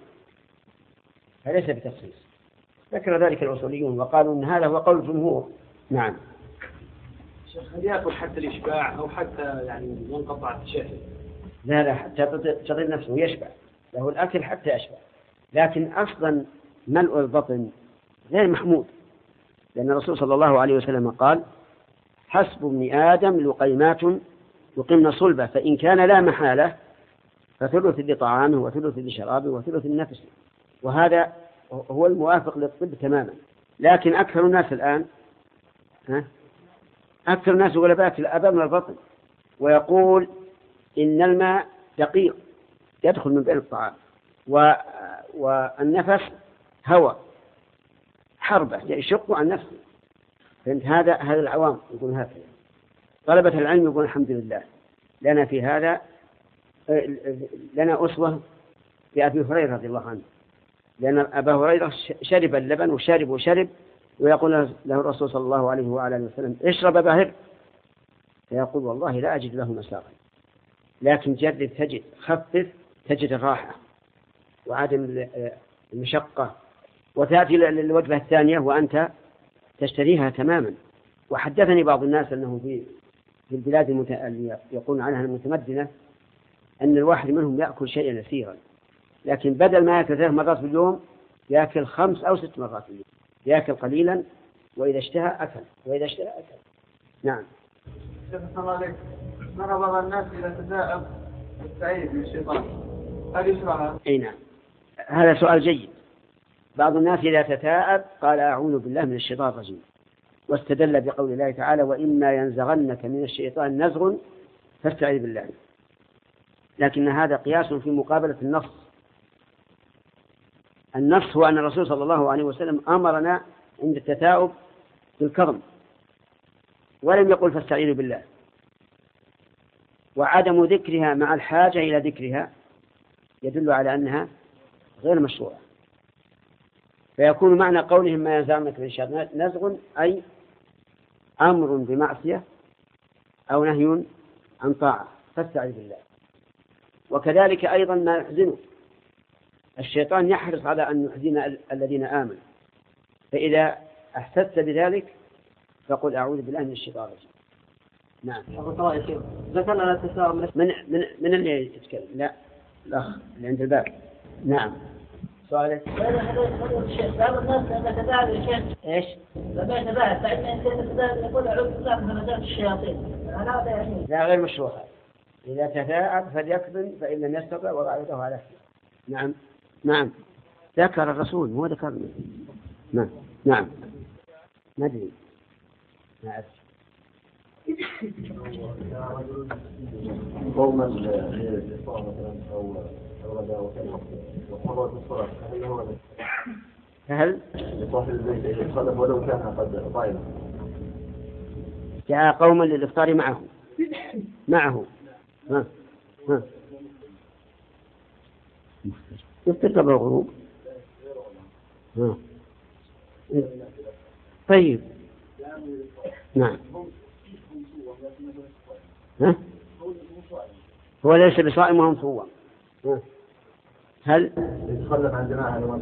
فليس بتخصيص. ذكر ذلك الأصوليون وقالوا أن هذا هو قول الجمهور. نعم. شيخ هل يأكل حتى الإشباع أو حتى يعني ينقطع الشهر؟ لا لا حتى تطيب نفسه يشبع، له الأكل حتى يشبع، لكن أصلا ملء البطن غير محمود، لأن الرسول صلى الله عليه وسلم قال حسب ابن آدم لقيمات يقمن صلبه، فإن كان لا محالة فثلث لطعامه وثلث لشرابه وثلث لنفسه، وهذا هو الموافق للطب تماما. لكن أكثر الناس الآن ها أكثر الناس يقول باكل أبا من البطن، ويقول إن الماء دقيق يدخل من بين الطعام و... والنفس هواء حربة يشق عن نفسه. فإنت هذا هذا العوام يقول هكذا. طلبة العلم يقول الحمد لله لنا في هذا لنا أسوة بأبي هريرة رضي الله عنه، لأن أبا هريرة شرب اللبن وشرب وشرب ويقول له الرسول صلى الله عليه وعلى اله وسلم اشرب باهر، فيقول والله لا أجد له مساغا، لكن جرب تجد، خفف تجد الراحة وعدم المشقة، وتأتي للوجبة الثانية وأنت تشتريها تماما. وحدثني بعض الناس أنه في في البلاد المت... اللي يقولون عنها المتمدنة أن الواحد منهم يأكل شيئا يسيرا، لكن بدل ما يأكل ثلاث مرات في اليوم يأكل خمس أو ست مرات في اليوم، يأكل قليلا وإذا اشتهى أكل وإذا اشتهى أكل. نعم. شيخ الله عليك، نرى بعض الناس إذا تثاءب يستعيذ من الشيطان اليسرى. أي نعم، هذا سؤال جيد. بعض الناس إذا تثاءب قال أعوذ بالله من الشيطان الرجيم، واستدل بقول الله تعالى وإما ينزغنك من الشيطان نزغ فاستعذ بالله، لكن هذا قياس في مقابلة النص. النص هو أن الرسول صلى الله عليه وسلم أمرنا عند التثاؤب بالكظم، ولم يقل فاستعيذوا بالله. وعدم ذكرها مع الحاجة إلى ذكرها يدل على أنها غير مشروعة، فيكون معنى قولهم ما ينزغنك من الشيطان نزغ أي أمر بمعصية أو نهي عن طاعة فاستعذ بالله. وكذلك أيضا ما يحزنه، الشيطان يحرص على أن يحزن الذين آمنوا، فإذا أحسست بذلك فقل أعوذ بالله من الشيطان الرجيم. نعم. ذكرنا التساؤل من من من اللي يتكلم؟ لا الأخ اللي عند الباب. نعم. سؤالك. بعض الناس لما تباعد الشيخ إيش؟ لما يتباعد فإن الإنسان يتباعد يقول أعوذ بالله من همزات الشياطين. هذا يعني. لا غير مشروع. إذا تثاءب فليكظم فإن لم يستطع وضع يده على فيه. نعم. نعم. ذكر الرسول مو ذكرنا. نعم. نعم. ما أدري. نعم. قوما للإفطار مثلا أو الغداء وحضرت الصلاة هل هو هل لصاحب البيت يتصرف ولو كان قد ضائما؟ جاء قوما للإفطار معه معه ها ها يفطر قبل الغروب. ها طيب. نعم. ها؟ هو ليس بصائم وهم صوام. هل يتخلف عن جماعة؟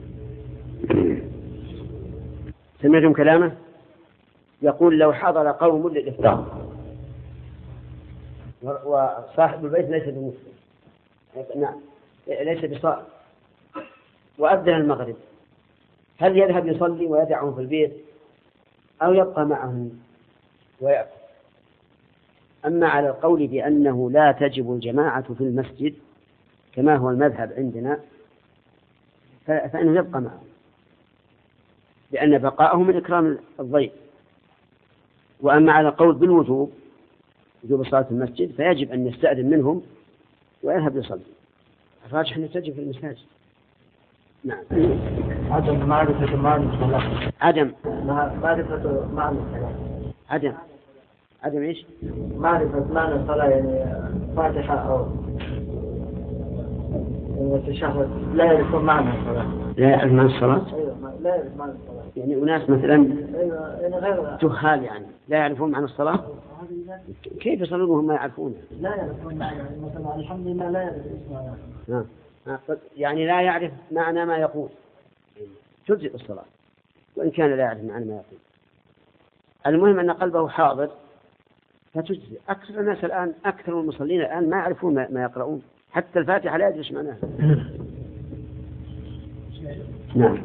سمعتم كلامه؟ يقول لو حضر قوم للإفطار وصاحب البيت ليس بمسلم، نعم ليس بصائم، وأذن المغرب، هل يذهب يصلي ويدعهم في البيت أو يبقى معهم ويأكل؟ أما على القول بأنه لا تجب الجماعة في المسجد كما هو المذهب عندنا فإنه يبقى معهم، لأن بقاءه من إكرام الضيف. وأما على القول بالوجوب وجوب صلاة المسجد فيجب أن يستأذن منهم ويذهب يصلي. الراجح أنه تجب في المساجد. نعم. عدم معرفة معنى الصلاة. عدم معرفة معنى الصلاة. عدم عدم إيش؟ معرفة معنى الصلاة يعني فاتحة أو التشهد لا يعرف معنى الصلاة. لا يعرف معنى الصلاة؟ أيوة لا يعرف معنى الصلاة. يعني أناس مثلا أيوة يعني غير جهال يعني لا يعرفون معنى الصلاة. كيف يصلون وهم ما يعرفونه؟ لا يعرفون معنى يعني مثلا الحمد لله لا يعرف اسمه. نعم. يعني لا يعرف معنى ما يقول تجزئ الصلاة وإن كان لا يعرف معنى ما يقول. المهم أن قلبه حاضر فتجزئ. أكثر الناس الآن أكثر المصلين الآن ما يعرفون ما يقرؤون، حتى الفاتحة لا يدري معناها. نعم.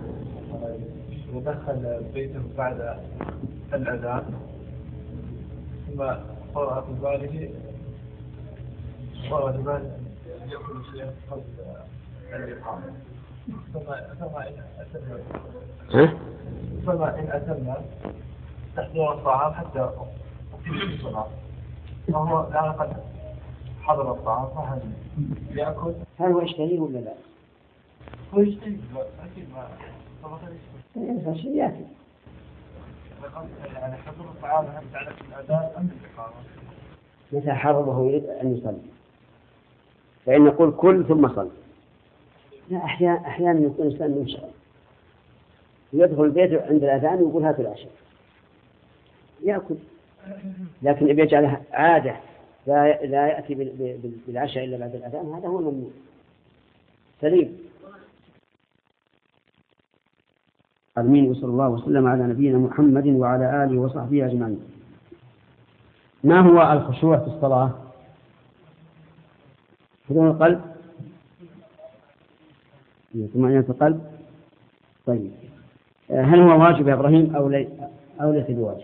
ودخل بيته بعد الأذان ثم قرأ في باله قرأ في باله أن يأكل شيئا قبل الإقامة ثم ثم إن أتم ثم إن أتم تحضير الطعام حتى أقيم الصلاة فهو لا قد حضر الطعام فهل يأكل؟ هل هو يشتهيه ولا لا؟ هو يشتهيه أكيد ما طبعا شيء يأكل. يعني حضور الطعام هل تعلق بالأذان أم بالإقامة؟ متى حضره يريد أن يصلي فإن نقول كل ثم صل. لا أحيانا أحيانا يكون الإنسان منشغل يدخل البيت عند الأذان ويقول هات العشاء يأكل، لكن إذا يجعلها عادة لا لا يأتي بالعشاء إلا بعد الأذان هذا هو الممنوع. سليم. آمين. وصلى الله وسلم على نبينا محمد وعلى آله وصحبه أجمعين. ما هو الخشوع في الصلاة؟ حضور القلب، طمأنينة القلب. طيب هل هو واجب يا إبراهيم أو لي أو ليس بواجب؟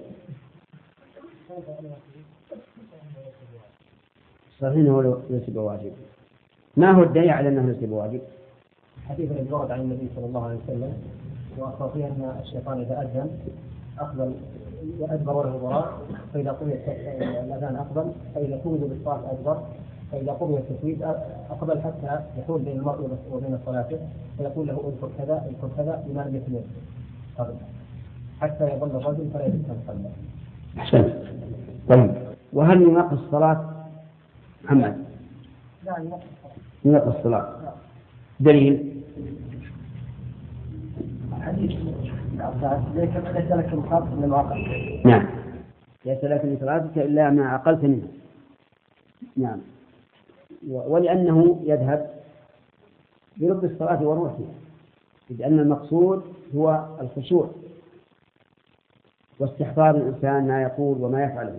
صحيح هو ليس بواجب. ما هو الدليل على أنه ليس بواجب؟ حديث الذي ورد عن النبي صلى الله عليه وسلم وأخبر فيه أن الشيطان إذا أذن أقبل أدبر وله وراء، فإذا قضي الأذان أقبل، فإذا قضي بالصلاة أدبر، فإذا قضي التسويد أقبل حتى يحول بين المرء وبين صلاته، فيقول له اذكر كذا اذكر كذا بما لم يتم قبل حتى يظل الرجل فلا يذكر صلى. أحسن. طيب، وهل ينقص الصلاة محمد؟ لا ينقص الصلاة. دليل؟ حديث ليس لك مخالف إلا عقل. نعم، ليس لك لصلاتك إلا ما عقلت منه. نعم، ولأنه يذهب برب الصلاة وروحها، لأن المقصود هو الخشوع واستحضار الإنسان ما يقول وما يفعله.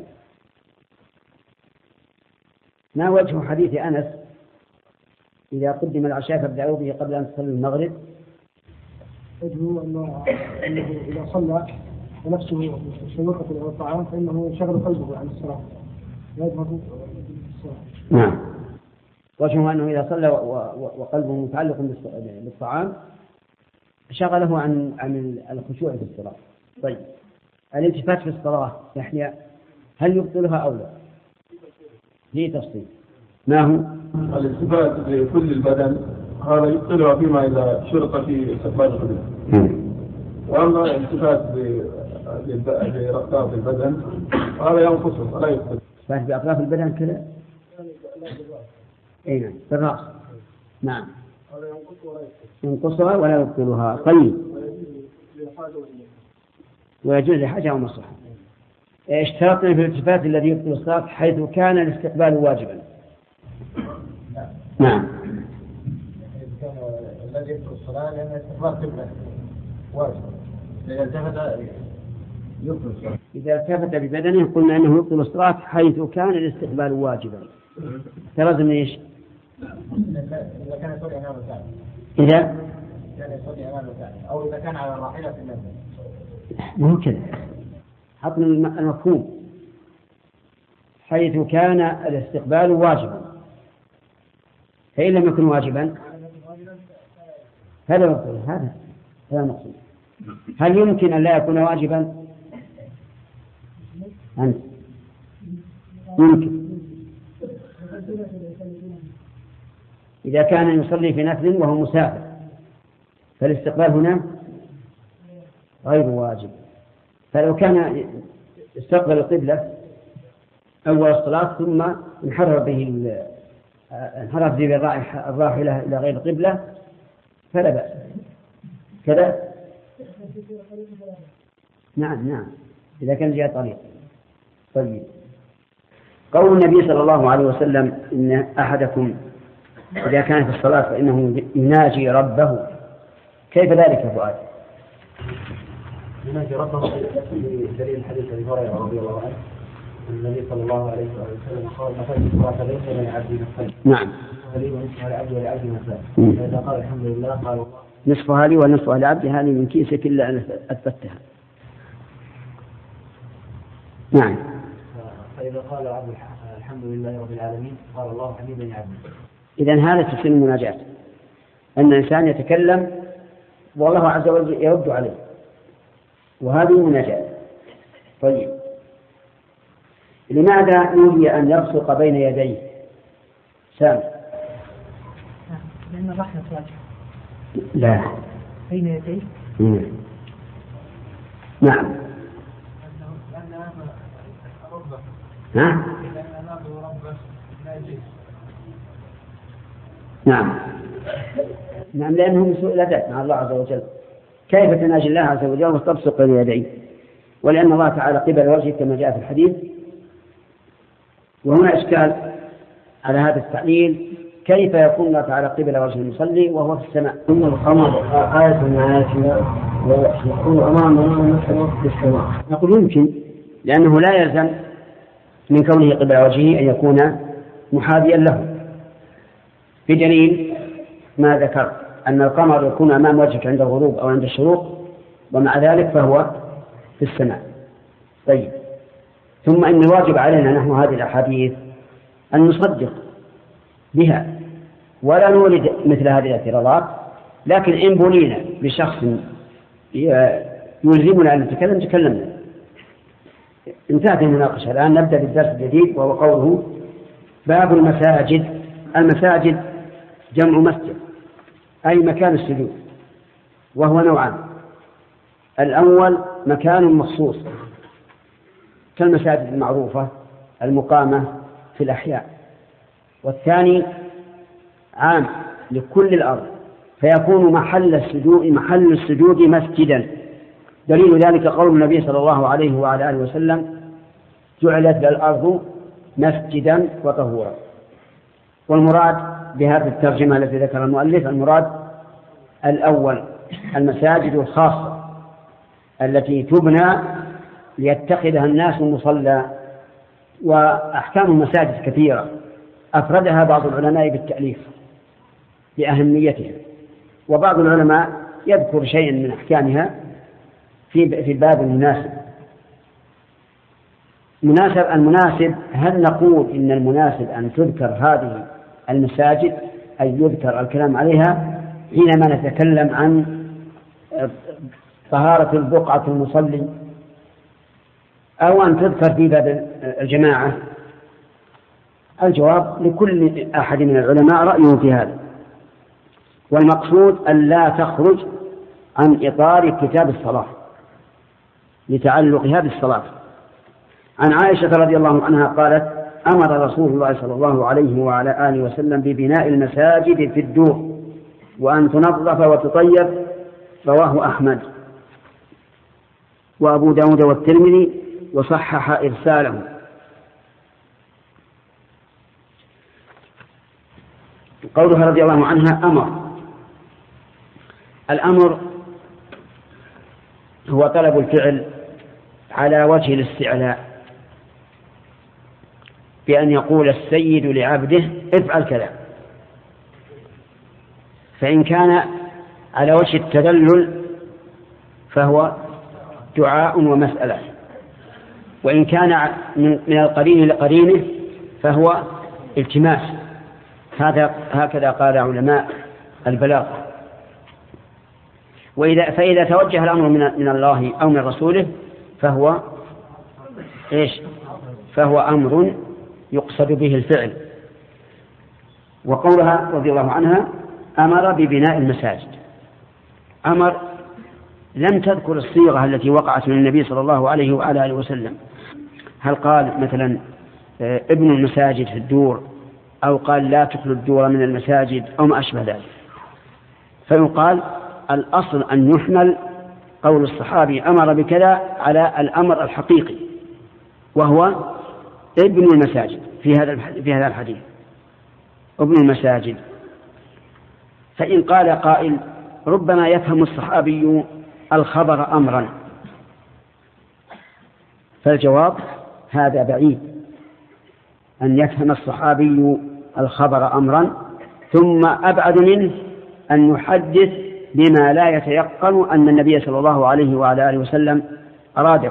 ما وجه حديث أنس إذا قدم العشاء فابدأوا به قبل أن تصلي المغرب؟ وجهه أنه إذا صلى ونفسه شوقة إلى الطعام فإنه يشغل قلبه عن الصلاة يذهب الصلاة. نعم، وجهه أنه إذا صلى وقلبه متعلق بالطعام شغله عن عن الخشوع في الصلاة. طيب، الالتفات في الصلاة يحيى هل يبطلها أو لا؟ ليه تفصيل. ما هو؟ الالتفات بكل البدن هذا يبطلها فيما إذا شرط في استقبال القبلة. وأما الالتفات بأطراف البدن هذا ينقصه ولا يبطل. الالتفات بأطراف البدن كذا؟ أي نعم، بالرأس. نعم، ينقصها ولا يبطلها. طيب، ويجوز لحاجة أو مصلحة. اشترطنا في الالتفات الذي يبطل الصلاة حيث كان الاستقبال واجبا. نعم، الذي يبطل الصلاة لأن استقبال قبلة واجب. إذا التفت يبطل الصلاة. إذا التفت ببدنه قلنا أنه يبطل الصلاة حيث كان الاستقبال واجبا. تلازم ايش؟ إذا كان يصلي أمام الكعبة. إذا كان يصلي أمام الكعبة أو إذا كان على الراحلة في المنزل. مو كذا، حطنا المفهوم حيث كان الاستقبال واجبا، فإن لم يكن واجبا هذا مقصود. هذا هذا مقصود. هل يمكن أن لا يكون واجبا؟ أنت يمكن إذا كان يصلي في نفل وهو مسافر فالاستقبال هنا غير واجب. فلو كان استقبل القبلة أول الصلاة ثم انحرف به انحرف به الراحلة إلى غير القبلة فلا بأس كذا. نعم نعم، إذا كان جاء طريق. طيب، قول النبي صلى الله عليه وسلم إن أحدكم إذا كان في الصلاة فإنه يناجي ربه، كيف ذلك فؤاد؟ يناجي ربه بدليل حديث أبي هريرة رضي الله عنه النبي صلى الله عليه وسلم قال مثل الصلاة ليس للعبد نصفين. نعم، لي ونصفها لعبد ولعبد مثلا. فإذا قال الحمد لله قال الله نصفها لي ونصفها لعبدي هذه من كيسك إلا أن أثبتها. نعم، فإذا قال عبد الحمد لله رب العالمين قال الله حميدا يا عبدي. إذن هذا تسمى المناجاة، أن الإنسان يتكلم والله عز وجل يرد عليه، وهذه مناجاة. طيب، لماذا نولي أن يبصق بين يديه؟ سام. لأن الرحمة واجب. لا، بين يديه. نعم. ها؟ نعم نعم، لأنه من سوء الأدب مع الله عز وجل. كيف تناجي الله عز وجل وتبصق بين يديه؟ ولأن الله تعالى قبل وجهه كما جاء في الحديث. وهنا إشكال على هذا التعليل، كيف يكون الله تعالى قبل وجه المصلي وهو في السماء؟ إن القمر آية من آياتنا ويكون أمامنا ونحن في السماء. نقول يمكن، لأنه لا يلزم من كونه قبل وجهه أن يكون محاذيا له، بدليل ما ذكر أن القمر يكون أمام وجهك عند الغروب أو عند الشروق ومع ذلك فهو في السماء. طيب، ثم إن الواجب علينا نحن هذه الأحاديث أن نصدق بها ولا نولد مثل هذه الاعتراضات، لكن إن بنينا بشخص يلزمنا أن نتكلم تكلمنا. انتهت المناقشة. الآن نبدأ بالدرس الجديد، وهو قوله باب المساجد. المساجد جمع مسجد، أي مكان السجود، وهو نوعان. الأول مكان مخصوص كالمساجد المعروفة المقامة في الأحياء، والثاني عام لكل الأرض، فيكون محل السجود محل السجود مسجدا. دليل ذلك قول النبي صلى الله عليه وعلى آله وسلم: جعلت الأرض مسجدا وطهورا. والمراد بهذه الترجمة التي ذكر المؤلف، المراد الأول المساجد الخاصة التي تبنى ليتخذها الناس مصلى. وأحكام المساجد كثيرة أفردها بعض العلماء بالتأليف لأهميتها، وبعض العلماء يذكر شيئا من أحكامها في في الباب المناسب. مناسب المناسب هل نقول إن المناسب أن تذكر هذه المساجد، أي يذكر الكلام عليها حينما نتكلم عن طهارة البقعة المصلي، أو أن تذكر في باب الجماعة؟ الجواب لكل أحد من العلماء رأيه في هذا، والمقصود أن لا تخرج عن إطار كتاب الصلاة لتعلقها بالصلاة. عن عائشة رضي الله عنها قالت: أمر رسول الله صلى الله عليه وعلى آله وسلم ببناء المساجد في الدور وأن تنظف وتطيب. رواه أحمد وأبو داود والترمذي وصحح إرساله. قولها رضي الله عنها أمر. الأمر هو طلب الفعل على وجه الاستعلاء، بأن يقول السيد لعبده افعل كذا. فإن كان على وجه التدلل فهو دعاء ومسألة، وإن كان من القرين لقرينه فهو التماس. هذا هكذا قال علماء البلاغة. وإذا فإذا توجه الأمر من من الله أو من رسوله فهو إيش؟ فهو أمر يقصد به الفعل. وقولها رضي الله عنها أمر ببناء المساجد. أمر لم تذكر الصيغة التي وقعت من النبي صلى الله عليه وعلى آله وسلم. هل قال مثلا ابن المساجد في الدور، أو قال لا تخلوا الدور من المساجد، أو ما أشبه ذلك؟ فيقال الأصل أن يحمل قول الصحابي أمر بكذا على الأمر الحقيقي، وهو ابن المساجد في هذا في هذا الحديث، ابن المساجد. فإن قال قائل ربما يفهم الصحابي الخبر أمرا، فالجواب هذا بعيد، أن يفهم الصحابي الخبر أمرا، ثم أبعد منه أن يحدث بما لا يتيقن أن النبي صلى الله عليه وعلى آله وسلم أراده.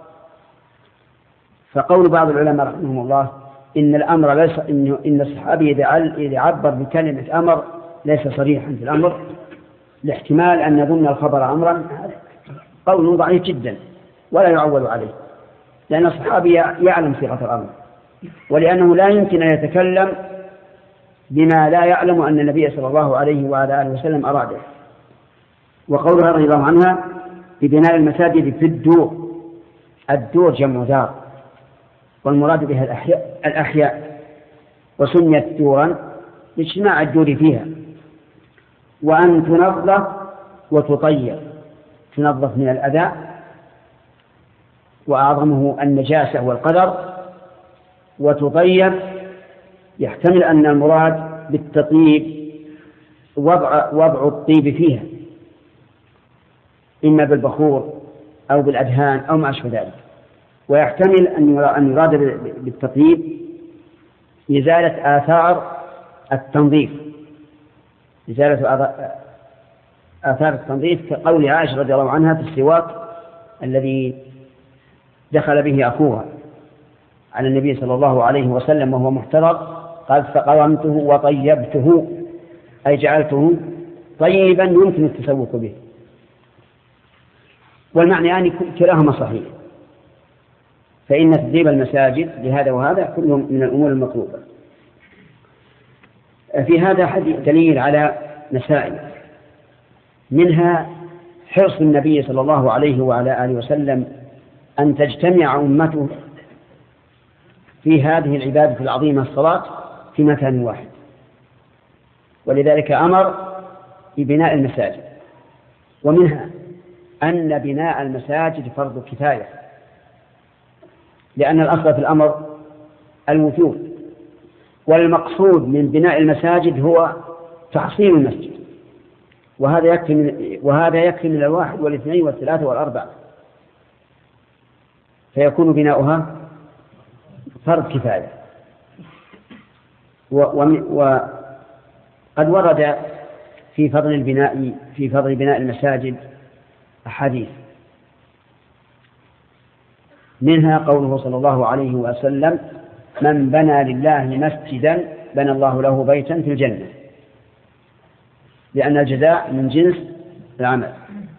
فقول بعض العلماء رحمهم الله إن الأمر ليس إن, إن الصحابي إذا عبر بكلمة أمر ليس صريحا في الأمر، لاحتمال أن يظن الخبر أمرا، قول ضعيف جدا ولا يعول عليه، لأن الصحابي يعلم صيغة الأمر، ولأنه لا يمكن أن يتكلم بما لا يعلم أن النبي صلى الله عليه وعلى آله وسلم أراده. وقولها رضي الله عنها ببناء المساجد في الدور. الدور جمع دار، والمراد بها الأحياء, الأحياء وسميت دورا لاجتماع الدور فيها. وأن تنظف وتطيب، تنظف من الأذى وأعظمه النجاسة والقدر، وتطيب يحتمل أن المراد بالتطيب وضع, وضع الطيب فيها، إما بالبخور أو بالأدهان أو ما أشبه ذلك. ويحتمل أن يراد بالتطيب إزالة آثار التنظيف، إزالة آثار التنظيف، كقول عائشة رضي الله عنها في السواك الذي دخل به أخوها على النبي صلى الله عليه وسلم وهو محترق، قال فقومته وطيبته، أي جعلته طيبا يمكن التسوق به، والمعنى يعني كلاهما صحيح، فإن تطيب المساجد لهذا وهذا كلهم من الأمور المطلوبة. في هذا حديث دليل على مسائل، منها حرص النبي صلى الله عليه وعلى آله وسلم أن تجتمع أمته في هذه العبادة العظيمة الصلاة في مكان واحد، ولذلك أمر ببناء المساجد. ومنها أن بناء المساجد فرض كفاية، لأن الأصل في الأمر الوجوب، والمقصود من بناء المساجد هو تحصين المسجد، وهذا يكفي من وهذا يكفي من الواحد والاثنين والثلاثة والأربعة، فيكون بناؤها فرض كفاية. وقد ورد في فضل البناء في فضل بناء المساجد أحاديث، منها قوله صلى الله عليه وسلم: من بنى لله مسجدا بنى الله له بيتا في الجنة، لأن الجزاء من جنس العمل.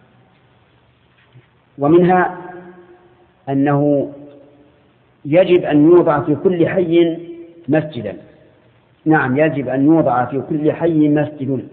ومنها أنه يجب أن يوضع في كل حي مسجدا، نعم يجب أن يوضع في كل حي مسجد،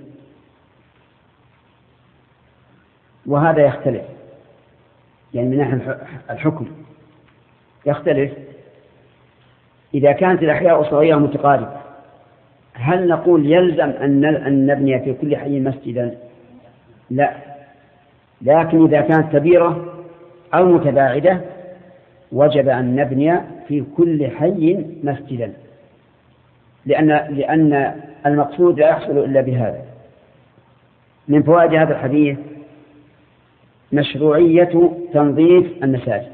وهذا يختلف يعني من ناحية الحكم يختلف. إذا كانت الأحياء صغيرة متقاربة هل نقول يلزم أن نبني في كل حي مسجدا؟ لا، لكن إذا كانت كبيرة أو متباعدة وجب أن نبني في كل حي مسجدا، لأن لأن المقصود لا يحصل إلا بهذا. من فوائد هذا الحديث مشروعية تنظيف المساجد،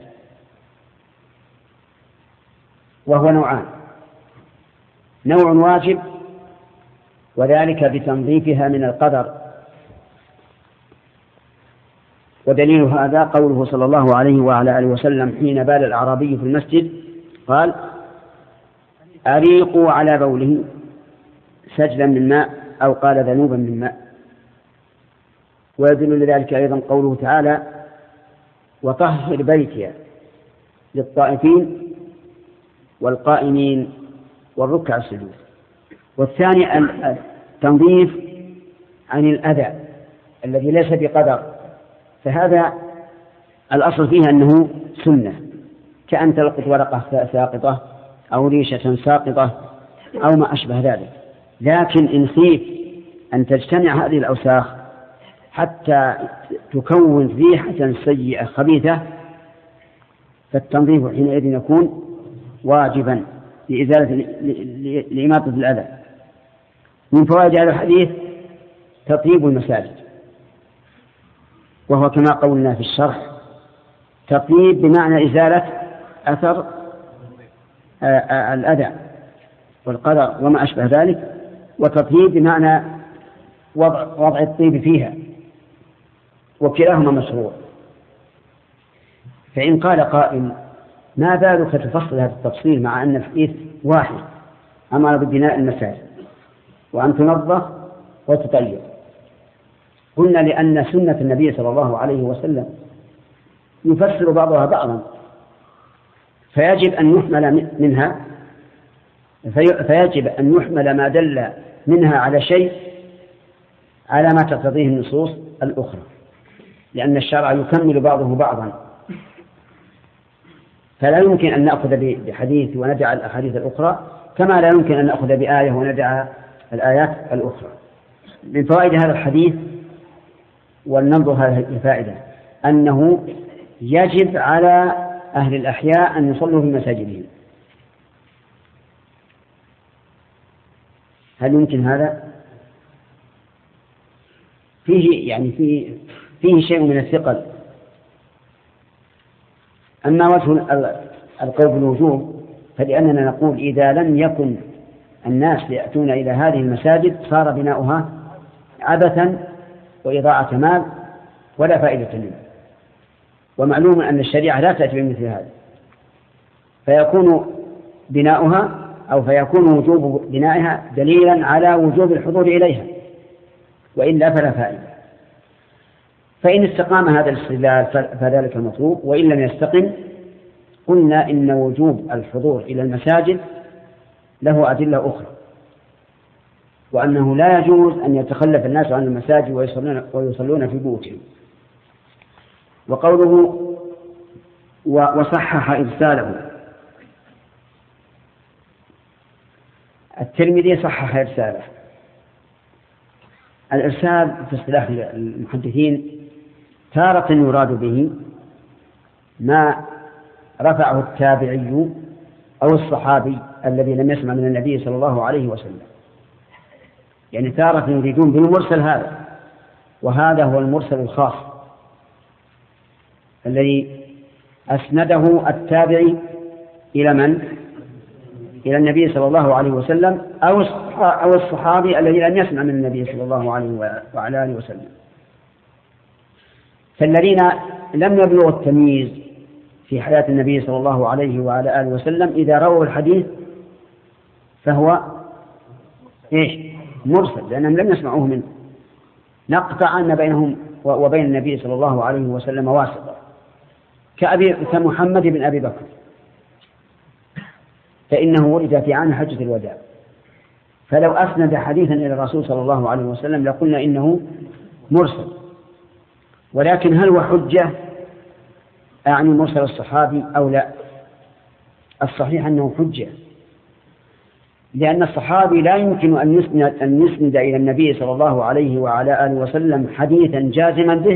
وهو نوعان: نوع واجب وذلك بتنظيفها من القدر، ودليل هذا قوله صلى الله عليه وعلى آله وسلم حين بال الأعرابي في المسجد قال: أريقوا على بوله سجلا من ماء، أو قال ذنوبا من ماء. ويدل لذلك أيضا قوله تعالى: وطهر بيتي للطائفين والقائمين والركع السجود. والثاني التنظيف عن الأذى الذي ليس بقدر، فهذا الأصل فيه أنه سنة، كأن تلقط ورقة ساقطة أو ريشة ساقطة أو ما أشبه ذلك. لكن إن خيف أن تجتمع هذه الأوساخ حتى تكون ريحة سيئة خبيثة فالتنظيف حينئذ يكون واجبا لإزالة لإماطة الأذى. من فوائد هذا الحديث تطيب المساجد، وهو كما قولنا في الشرح تطيب بمعنى إزالة أثر الأذى والقدر وما أشبه ذلك، وتطيب بمعنى وضع, وضع الطيب فيها، وكلاهما مشروع. فإن قال قائل: ما بالك تفصل هذا التفصيل مع أن الحديث واحد أمر ببناء المساجد وأن تنظف وتطيب؟ قلنا: لأن سنة النبي صلى الله عليه وسلم يفسر بعضها بعضا، فيجب أن يحمل منها فيجب أن يحمل ما دل منها على شيء على ما تقتضيه النصوص الأخرى، لأن الشرع يكمل بعضه بعضا، فلا يمكن أن نأخذ بحديث وندع الأحاديث الأخرى، كما لا يمكن أن نأخذ بآية وندع الآيات الأخرى. من فوائد هذا الحديث ولننظر هذه الفائدة أنه يجب على أهل الأحياء أن يصلوا في مساجدهم. هل يمكن هذا؟ فيه يعني فيه, فيه شيء من الثقل. أما وجه القول بالوجوب فلأننا نقول إذا لم يكن الناس يأتون إلى هذه المساجد صار بناؤها عبثا وإضاعة مال ولا فائدة منه، ومعلوم أن الشريعة لا تأتي بمثل هذا، فيكون بناؤها أو فيكون وجوب بنائها دليلا على وجوب الحضور إليها، وإلا فلا فائدة. فإن استقام هذا الاستدلال فذلك المطلوب، وإن لم يستقم قلنا إن وجوب الحضور إلى المساجد له أدلة أخرى، وأنه لا يجوز أن يتخلف الناس عن المساجد ويصلون, ويصلون في بيوتهم. وقوله وصحح إرساله، الترمذي صحح إرساله. الإرسال في اصطلاح المحدثين تارة يراد به ما رفعه التابعي أو الصحابي الذي لم يسمع من النبي صلى الله عليه وسلم، يعني تارة يريدون بالمرسل هذا، وهذا هو المرسل الخاص الذي أسنده التابعي إلى من؟ إلى النبي صلى الله عليه وسلم أو الصحابي الذي لم يسمع من النبي صلى الله عليه وعلى آله وسلم. فالذين لم يبلغوا التمييز في حياة النبي صلى الله عليه وعلى آله وسلم إذا رووا الحديث فهو إيش؟ مرسل، لأنهم لم يسمعوه منه. نقطع أن بينهم وبين النبي صلى الله عليه وسلم واسطة، كأبي كمحمد بن أبي بكر، فإنه ولد في عام حجة الوداع، فلو أسند حديثا إلى الرسول صلى الله عليه وسلم لقلنا إنه مرسل. ولكن هل هو حجة أعني مرسل الصحابي أو لا؟ الصحيح أنه حجة، لأن الصحابي لا يمكن أن يسند, أن يسند إلى النبي صلى الله عليه وعلى آله وسلم حديثا جازما به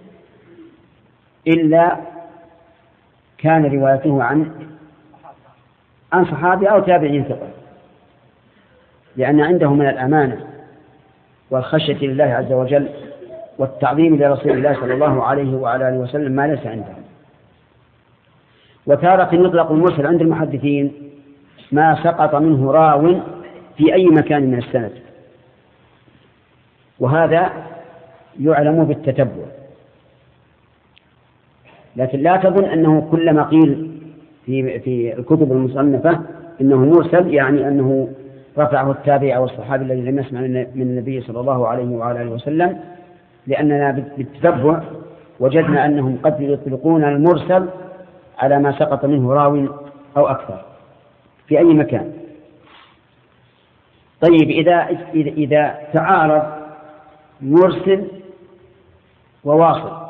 إلا كان روايته عن عن صحابي أو تابعين ثقة، لأن عنده من الأمانة والخشية لله عز وجل والتعظيم لرسول الله صلى الله عليه وعلى آله وسلم ما ليس عندهم. وتارة يطلق المرسل عند المحدثين ما سقط منه راو في أي مكان من السند، وهذا يعلم بالتتبع. لكن لا تظن أنه كلما قيل في في الكتب المصنفة إنه مرسل يعني أنه رفعه التابع أو الصحابي الذي لم يسمع من النبي صلى الله عليه وعلى آله وسلم، لأننا بالتتبع وجدنا أنهم قد يطلقون المرسل على ما سقط منه راو أو أكثر في أي مكان. طيب إذا إذا تعارض مرسل وواصل،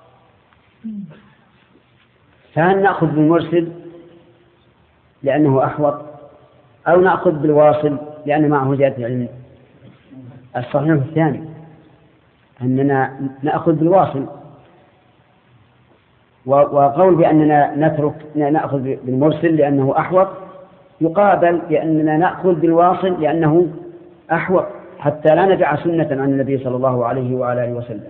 فهل نأخذ بالمرسل لأنه أحوط أو نأخذ بالواصل لأن معه زيادة العلم؟ الصحيح الثاني، أننا نأخذ بالواصل. وقول بأننا نترك نأخذ بالمرسل لأنه أحوط يقابل بأننا نأخذ بالواصل لأنه أحوط، حتى لا ندع سنة عن النبي صلى الله عليه وعلى آله وسلم.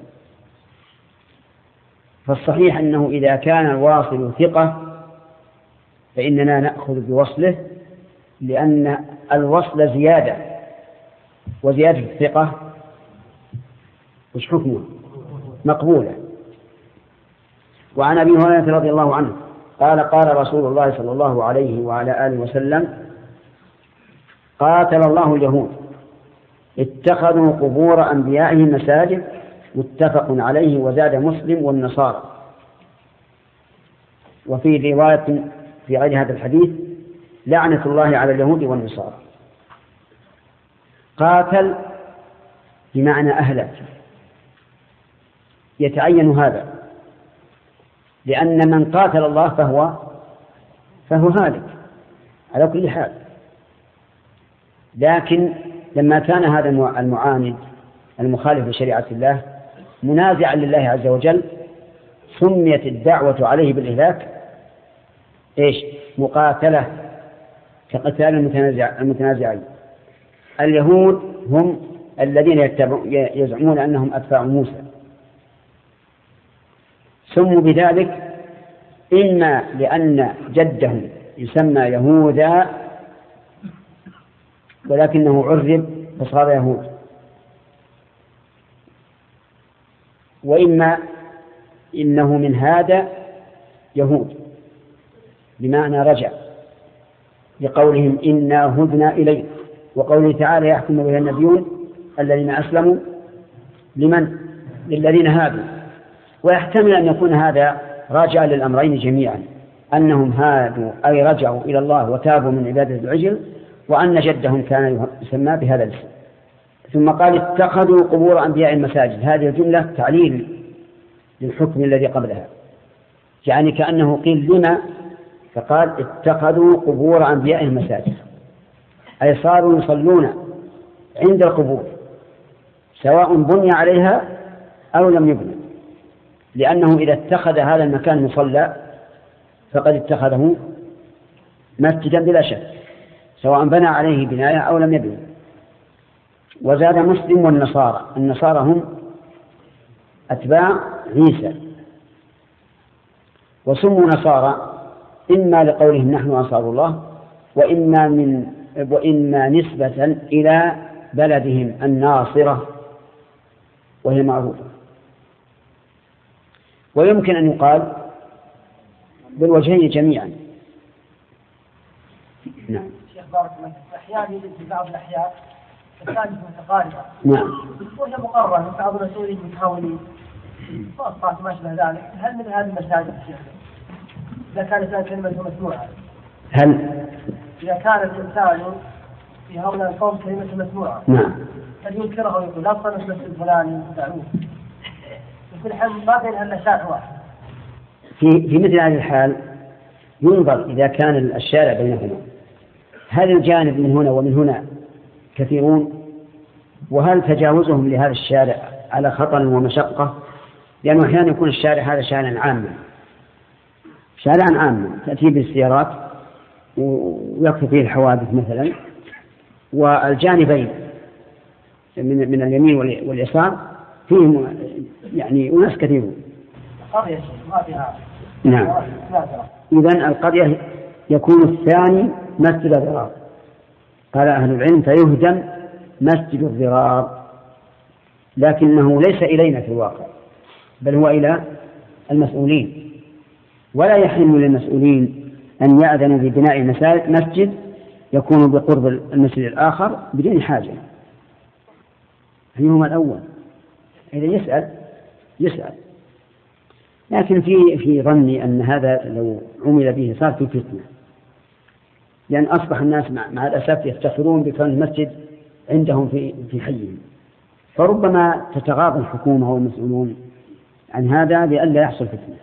فالصحيح أنه إذا كان الواصل ثقة فإننا نأخذ بوصله، لأن الوصل زيادة، وزيادة الثقة وش حكمه؟ مقبولة. وعن أبي هريرة رضي الله عنه قال قال رسول الله صلى الله عليه وعلى آله وسلم قاتل الله اليهود اتخذوا قبور أنبيائهم مساجد، متفق عليه. وزاد مسلم والنصارى. وفي رواية في غير هذا الحديث لعنة الله على اليهود والنصارى. قاتل بمعنى أهلك، يتعين هذا، لأن من قاتل الله فهو فهو هالك على كل حال. لكن لما كان هذا المعاند المخالف لشريعة الله منازعا لله عز وجل سميت الدعوة عليه بالإهلاك إيش؟ مقاتلة، كقتال المتنازع المتنازعين. اليهود هم الذين يزعمون أنهم أتباع موسى، سموا بذلك إما لأن جدهم يسمى يهوذا ولكنه عرب فصار يهود، وإما إنه من هذا يهود بمعنى رجع، لقولهم إنا هدنا إليه، وقوله تعالى يحكم بها النبيون الذين أسلموا لمن؟ للذين هادوا. ويحتمل أن يكون هذا راجعا للأمرين جميعا، أنهم هادوا أي رجعوا إلى الله وتابوا من عبادة العجل، وأن جدهم كان يسمى بهذا الاسم. ثم قال اتخذوا قبور أنبياء المساجد. هذه الجملة تعليل للحكم الذي قبلها، يعني كأنه قيل لما، فقال اتخذوا قبور أنبياء المساجد، أي صاروا يصلون عند القبور سواء بني عليها أو لم يبنى، لأنه إذا اتخذ هذا المكان مصلى فقد اتخذه مسجدا بلا شك، سواء بنى عليه بناية أو لم يبني. وزاد مسلم والنصارى. النصارى هم أتباع عيسى، وسموا نصارى إما لقولهم نحن أنصار الله، وإما, من وإما نسبة إلى بلدهم الناصرة وهي معروفة. ويمكن أن يقال بالوجهين جميعا. نعم. شيخ بارك الله فيك، أحيانا يوجد في بعض الأحياء الثالث متقاربة. نعم. وهي مقررة من بعض الرسولين المتحولين وأصبحت ما شبه ذلك. هل من هذه المساجد شيخ إذا كانت هذه الكلمة مسموعة؟ هل إذا كان الإنسان في هؤلاء القوم كلمة مسموعة، نعم، هل ينكره ويقول لا تصنع مثل الفلاني دعوه؟ في كل حال ما بينها إلا شارع واحد. في في مثل هذه الحال ينظر إذا كان الشارع بينهما، هل الجانب من هنا ومن هنا كثيرون، وهل تجاوزهم لهذا الشارع على خطر ومشقة، لأنه أحيانا يكون الشارع هذا شارعا عاما شارعا عاما تأتي بالسيارات ويقف فيه الحوادث مثلا، والجانبين من من اليمين واليسار فيهم يعني أناس كثيرون. قرية ما فيها. نعم. إذن القرية يكون الثاني مسجد الضرار. قال أهل العلم فيهدم مسجد الضرار، لكنه ليس إلينا في الواقع، بل هو إلى المسؤولين، ولا يحل للمسؤولين أن يأذنوا ببناء مسجد يكون بقرب المسجد الآخر بدون حاجة. أيهما الأول؟ إذا يسأل يسأل لكن في في ظني أن هذا لو عمل به صار في فتنة، لأن أصبح الناس مع, مع الأسف يفتخرون بكون المسجد عندهم في في حيهم، فربما تتغاضى الحكومة والمسؤولون عن هذا لئلا يحصل فتنة.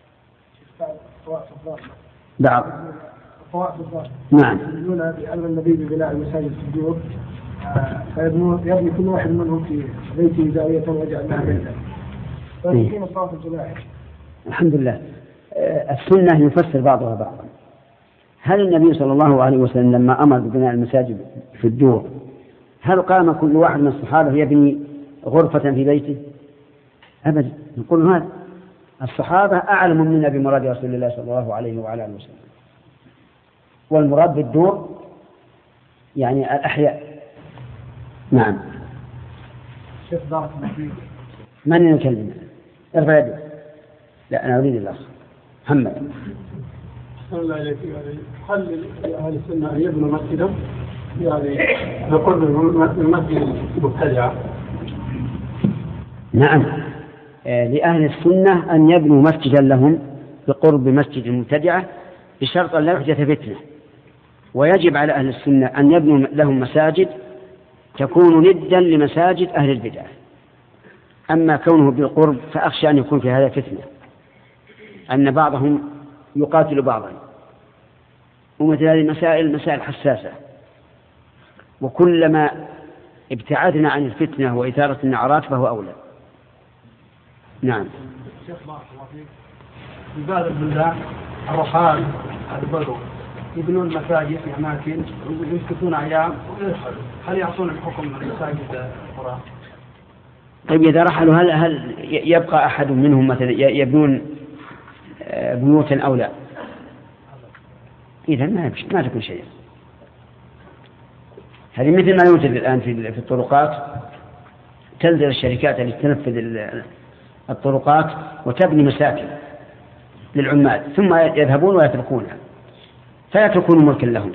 بعض نعم يقولون بأمر النبي ببناء المساجد في الدور، فيبني كل واحد منهم في بيته زاوية وجعلناها بيتا، فيقيم الصلاة الجماعية. الحمد لله. السنة يفسر بعضها بعضا. هل النبي صلى الله عليه وسلم لما أمر ببناء المساجد في الدور هل قام كل واحد من الصحابة يبني غرفة في بيته؟ أبدا. نقول هذا الصحابة أعلم منا بمراد رسول الله صلى الله عليه وعلى آله وسلم، والمراد بالدور يعني الأحياء. نعم. شيخ بارك الله فيك، من يكلم؟ ارفع يدك. لا أنا أريد الأخ محمد. أحسن الله إليك. هل أهل السنة أن يبنوا مسجدا يعني بقرب المسجد المبتدعة؟ نعم، لأهل السنة أن يبنوا مسجدا لهم بقرب مسجد المبتدعة بشرط أن لا يحدث فتنة، ويجب على أهل السنة أن يبنوا لهم مساجد تكون ندا لمساجد أهل البدع. أما كونه بالقرب فأخشى أن يكون في هذا فتنة، أن بعضهم يقاتل بعضا، ومثل هذه المسائل مسائل حساسة، وكلما ابتعدنا عن الفتنة وإثارة النعرات فهو أولى. نعم. شيخ بارك الله فيك، في بعض البلدان الرحال البدو يبنون مساجد في أماكن ويسكتون أيام ويرحلوا، هل يعطون الحكم للمساجد القرى؟ طيب إذا رحلوا هل هل يبقى أحد منهم مثلا يبنون بيوتا أو لا؟ إذا ما ما تكون شيء. هذه مثل ما يوجد الآن في في الطرقات، تنزل الشركات التي تنفذ الطرقات وتبني مساكن للعمال ثم يذهبون ويتركونها فيتركون ملكا لهم.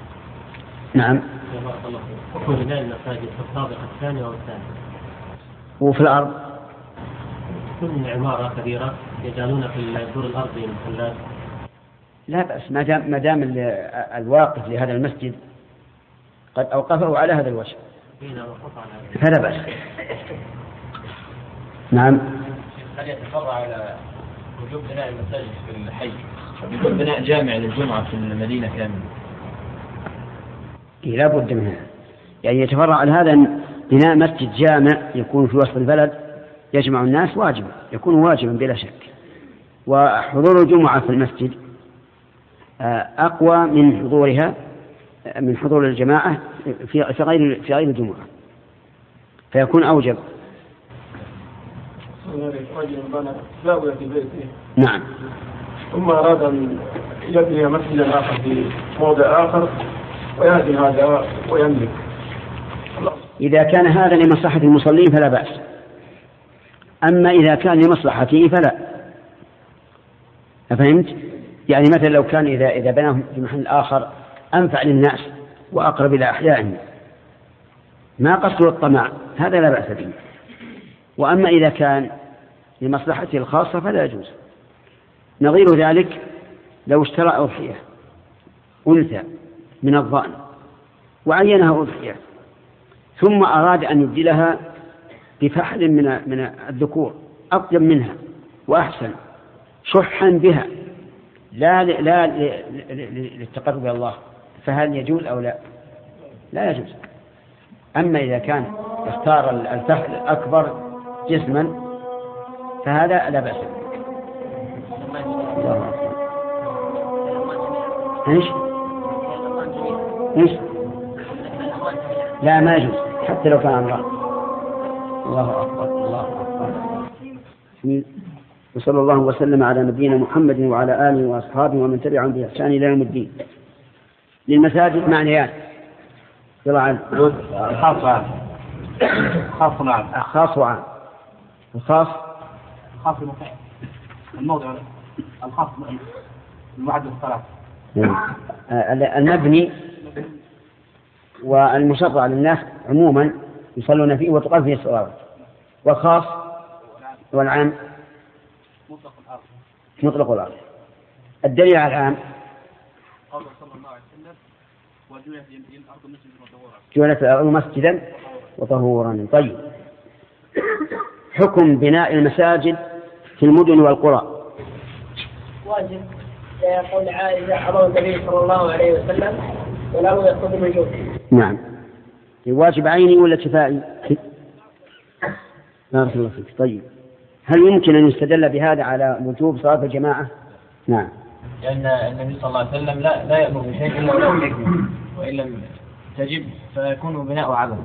نعم. بناء المساجد في الطابق الثاني والثالث. وفي الأرض كل عمارة كبيرة يجعلون في الدور الأرضي محلات. لا بأس ما دام ما دام الواقف لهذا المسجد قد أوقفه على هذا الوجه فلا بأس. نعم. هل يتفرع على وجوب بناء المساجد في الحي وجوب بناء جامع للجمعة في المدينة كاملة؟ لا بد منها، يعني يتفرع على هذا أن بناء مسجد جامع يكون في وسط البلد يجمع الناس واجب، يكون واجبا بلا شك. وحضور الجمعة في المسجد أقوى من حضورها من حضور الجماعة في غير في غير الجمعة، فيكون أوجب. رجل بنى زاوية في بيته نعم، ثم أراد أن يبني مسجدا آخر في موضع آخر ويأتي هذا ويملك. إذا كان هذا لمصلحة المصلين فلا بأس، أما إذا كان لمصلحته فلا. أفهمت؟ يعني مثلا لو كان إذا إذا بناه في محل آخر أنفع للناس وأقرب إلى أحيائهم ما قصده الطمع هذا لا بأس به. وأما إذا كان لمصلحته الخاصة فلا يجوز. نظير ذلك لو اشترى أضحية أنثى من الضأن وعينها أضحية ثم أراد أن يبدلها بفحل من من الذكور أطيب منها وأحسن شحا بها لا لا للتقرب إلى الله، فهل يجوز أو لا؟ لا يجوز. أما إذا كان اختار الفحل الأكبر جسما فهذا لا بأس. ايش ايش لا ما يجوز حتى لو كان امرأة. الله أكبر الله أكبر. وصلى الله وسلم على نبينا محمد وعلى آله وأصحابه ومن تبعهم بإحسان إلى يوم الدين. للمساجد معنيان طبعا الخاص وعام. خاص وعام. خاص وعام. الخاص الخاص الموضع الخاص المعد الصلاة. المبني والمشرع للناس عموما يصلون فيه وتقام فيه الصلوات. والخاص والعام مطلق الأرض. مطلق الأرض. الدليل على العام قول صلى الله عليه وسلم وجعلت الأرض مسجدا وطهورا. جعلت الأرض مسجدا وطهورا. طيب، حكم بناء المساجد في المدن والقرى. واجب يقول عائشة أمر النبي صلى الله عليه وسلم وله يقتضي الوجوب. نعم، واجب عيني ولا كفائي؟ بارك الله فيك. طيب، هل يمكن أن يستدل بهذا على وجوب صلاة الجماعة؟ نعم، لأن النبي صلى الله عليه وسلم لا لا يأمر بشيء إلا ولو يجب، وإن لم تجب فيكون بناء عبث.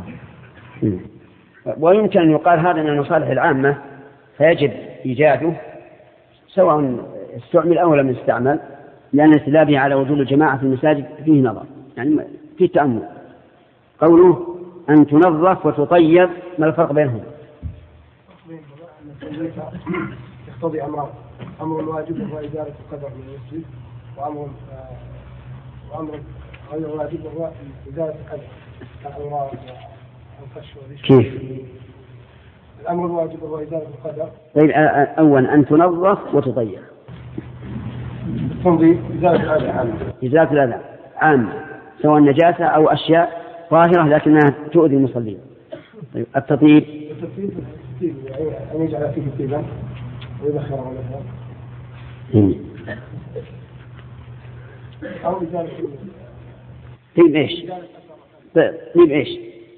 ويمكن أن يقال هذا من المصالح العامة فيجب إيجاده سواء استعمل أو لم يستعمل، لأن استدلاله على وجود الجماعة في المساجد فيه نظر، يعني فيه تأمل. قوله أن تنظف وتطيب، ما الفرق بينهم؟ يقتضي أمران: أمر الواجب وهو إزالة القدر من المسجد، وأمر وأمر غير الواجب وهو إزالة القدر كالأوراق والفش والريش. كيف؟ الأمر الواجب وهو إزالة القدر. طيب، أولا أن تنظف وتطيب. تنظيف إزالة الأذى عامة. إزالة الأذى عامة، سواء نجاسة أو أشياء ظاهرة لكنها تؤذي المصلين. طيب، التطيب التطيب أن يجعل فيه طيبا ويبخر عليها أو إزالة. طيب إيش؟ طيب إيش؟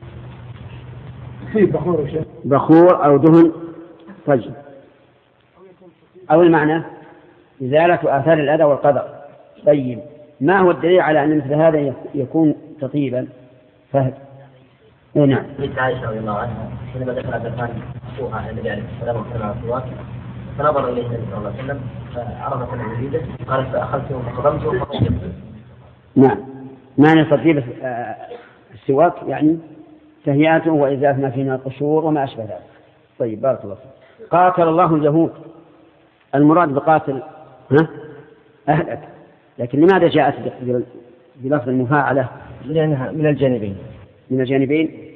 طيب بخور وشيء. بخور أو دهن. طيب، أو المعنى إزالة آثار الأذى والقدر. طيب، ما هو الدليل على أن مثل هذا يكون تطيبا؟ فهد. إيه نعم. بنت عائشة رضي الله عنها حينما دخل دخان أخوها على النبي عليه الصلاة والسلام على السواك فنظر إليه النبي صلى الله عليه وسلم فعرفت أنه يريده قالت فأخذته فقضمته فقضمته. نعم، معنى تطيب السواك يعني تهيئته وإزالة ما فيه من القشور وما أشبه ذلك. طيب، بارك الله فيك. قاتل الله اليهود، المراد بقاتل ها أهلك، لكن لماذا جاءت بلفظ المفاعلة؟ لأنها من الجانبين. من الجانبين.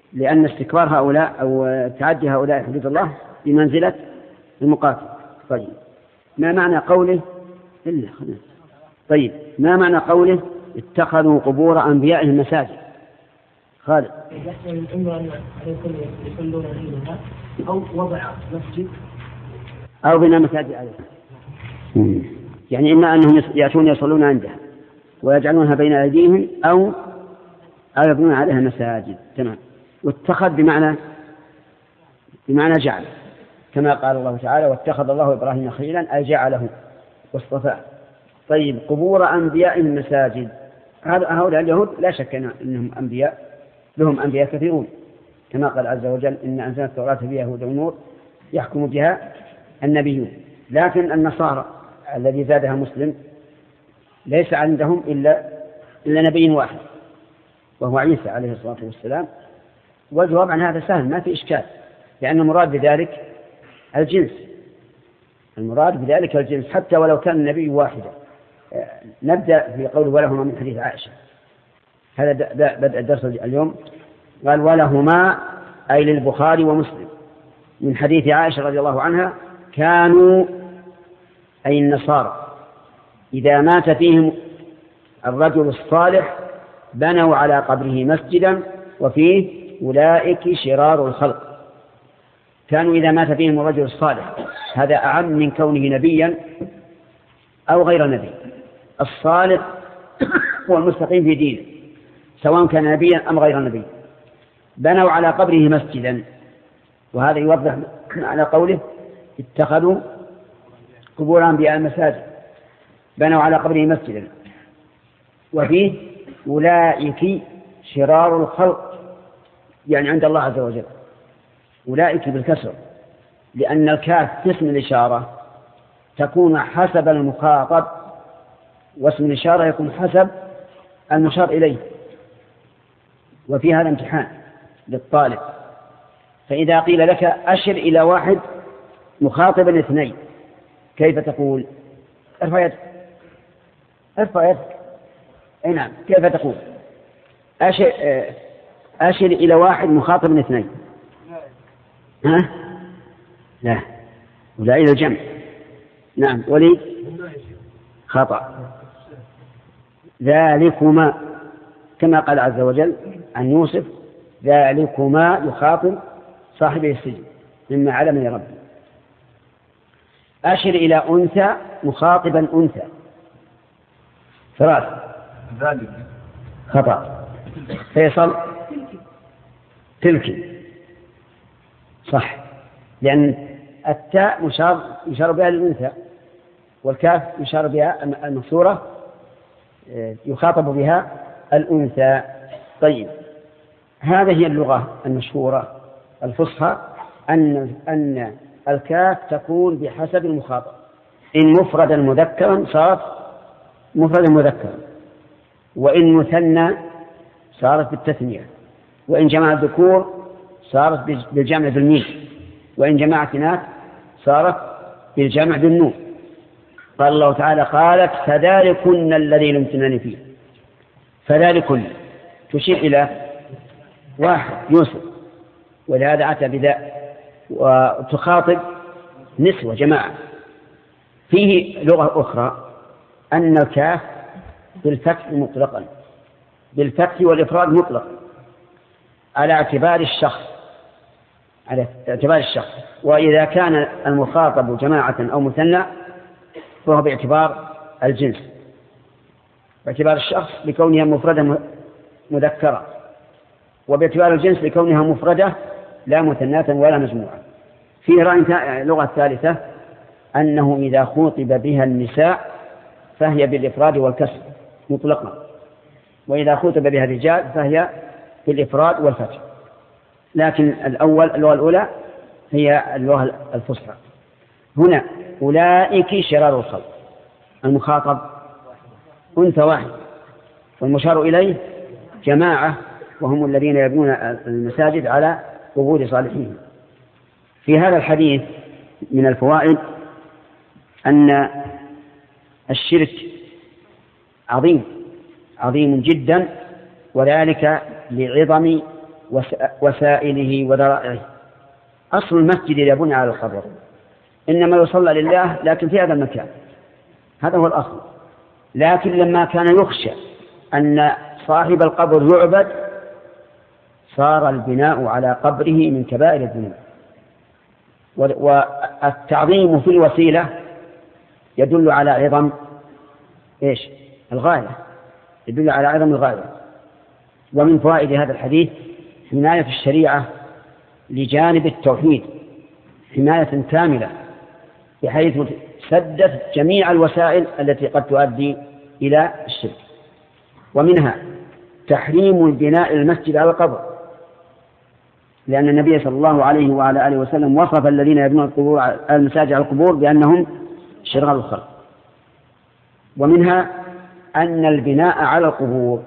لأن استكبار هؤلاء أو تعدي هؤلاء حدود الله بمنزلة المقاتل. طيب ما معنى قوله إلا خلاص. طيب ما معنى قوله اتخذوا قبور أنبيائهم مساجد؟ خالد. إما أن يصلون فيها أو وضع مسجد أو بناء مساجد عليها. يعني إما أنهم يأتون يصلون عندها ويجعلونها بين أيديهم أو أو يبنون عليها مساجد. تمام. واتخذ بمعنى بمعنى جعل، كما قال الله تعالى واتخذ الله إبراهيم خليلا أي جعله واصطفاه. طيب قبور أنبيائهم مساجد، هؤلاء اليهود لا شك أنهم أنبياء، لهم أنبياء كثيرون، كما قال عز وجل إن أنزلنا التوراة فيها هدى ونور يحكم بها النبيون. لكن النصارى الذي زادها مسلم ليس عندهم إلا إلا نبي واحد وهو عيسى عليه الصلاة والسلام. والجواب عن هذا سهل، ما في إشكال، لأن المراد بذلك الجنس، المراد بذلك الجنس حتى ولو كان النبي واحدا. نبدأ في قوله ولهما من حديث عائشة، هذا بدأ الدرس اليوم. قال ولهما أي للبخاري ومسلم من حديث عائشة رضي الله عنها كانوا أي النصارى إذا مات فيهم الرجل الصالح بنوا على قبره مسجدا وفيه أولئك شرار الخلق. كانوا إذا مات فيهم الرجل الصالح، هذا أعم من كونه نبيا أو غير نبي. الصالح هو المستقيم في دينه سواء كان نبيا أم غير نبي. بنوا على قبره مسجدا، وهذا يوضح على قوله اتخذوا قبور أنبياء مساجد، بنوا على قبره مسجدا وفيه أولئك شرار الخلق، يعني عند الله عز وجل أولئك بالكسر، لأن الكاف اسم الإشارة تكون حسب المخاطب، واسم الإشارة يكون حسب المشار إليه، وفي هذا امتحان للطالب. فإذا قيل لك أشر إلى واحد مخاطبا اثنين كيف تقول؟ ارفع يدك، ارفع يدك. أي نعم، كيف تقول؟ أشر, أشر إلى واحد مخاطبا اثنين. ها؟ لا، ولا إلى الجمع. نعم. ولي خطأ. ذلكما كما قال عز وجل عن يوسف ذلكما يخاطب صاحبه السجن مما علمني ربي. أشر إلى أنثى مخاطبا أنثى. ثلاث. ذلك خطأ. فيصل تلك صح، لأن التاء مشار يشار بها للأنثى، والكاف يشار بها المكسورة يخاطب بها الأنثى. طيب هذه هي اللغة المشهورة الفصحى أن أن الكاف تكون بحسب المخاطب. إن مفردا مذكرا صارت مفردا مذكرا، وإن مثنى صارت بالتثنية، وإن جمع الذكور صارت بالجمع بالميم، وإن جمع إناث صارت بالجمع بالنون. قال الله تعالى قالت فذلكن الذي لمتنني فيه. فذلكن تشير إلى واحد يوسف، ولهذا أتى بذاء، وتخاطب نسوة جماعة. فيه لغة أخرى أن الكاف بالفتح مطلقا، بالفتح والإفراد مطلقا على اعتبار الشخص، على اعتبار الشخص. وإذا كان المخاطب جماعة أو مثنى فهو باعتبار الجنس، باعتبار الشخص لكونها مفردة مذكرة، وباعتبار الجنس لكونها مفردة لا مثناة ولا مجموعة. فيه رأي لغة ثالثة أنه إذا خوطب بها النساء فهي بالإفراد والكسر مطلقا، وإذا خوطب بها الرجال فهي بالإفراد والفتح. لكن الأول اللغة الأولى هي اللغة الفصحى. هنا أولئك شرار الخلق، المخاطب أنثى واحد، والمشار إليه جماعة وهم الذين يبنون المساجد على قبور صالحين. في هذا الحديث من الفوائد أن الشرك عظيم عظيم جدا، وذلك لعظم وسائله وذرائعه. أصل المسجد إذا بني على القبر إنما يصلى لله لكن في هذا المكان، هذا هو الأصل. لكن لما كان يخشى أن صاحب القبر يعبد صار البناء على قبره من كبائر الذنوب. والتعظيم في الوسيلة يدل على عظم إيش؟ الغاية، يدل على عظم الغاية. ومن فوائد هذا الحديث حماية الشريعة لجانب التوحيد حماية كاملة، بحيث سدت جميع الوسائل التي قد تؤدي إلى الشرك. ومنها تحريم البناء المسجد على القبر، لأن النبي صلى الله عليه وعلى آله وسلم وصف الذين يبنون القبور المساجد على القبور بأنهم شرار الخلق. ومنها أن البناء على القبور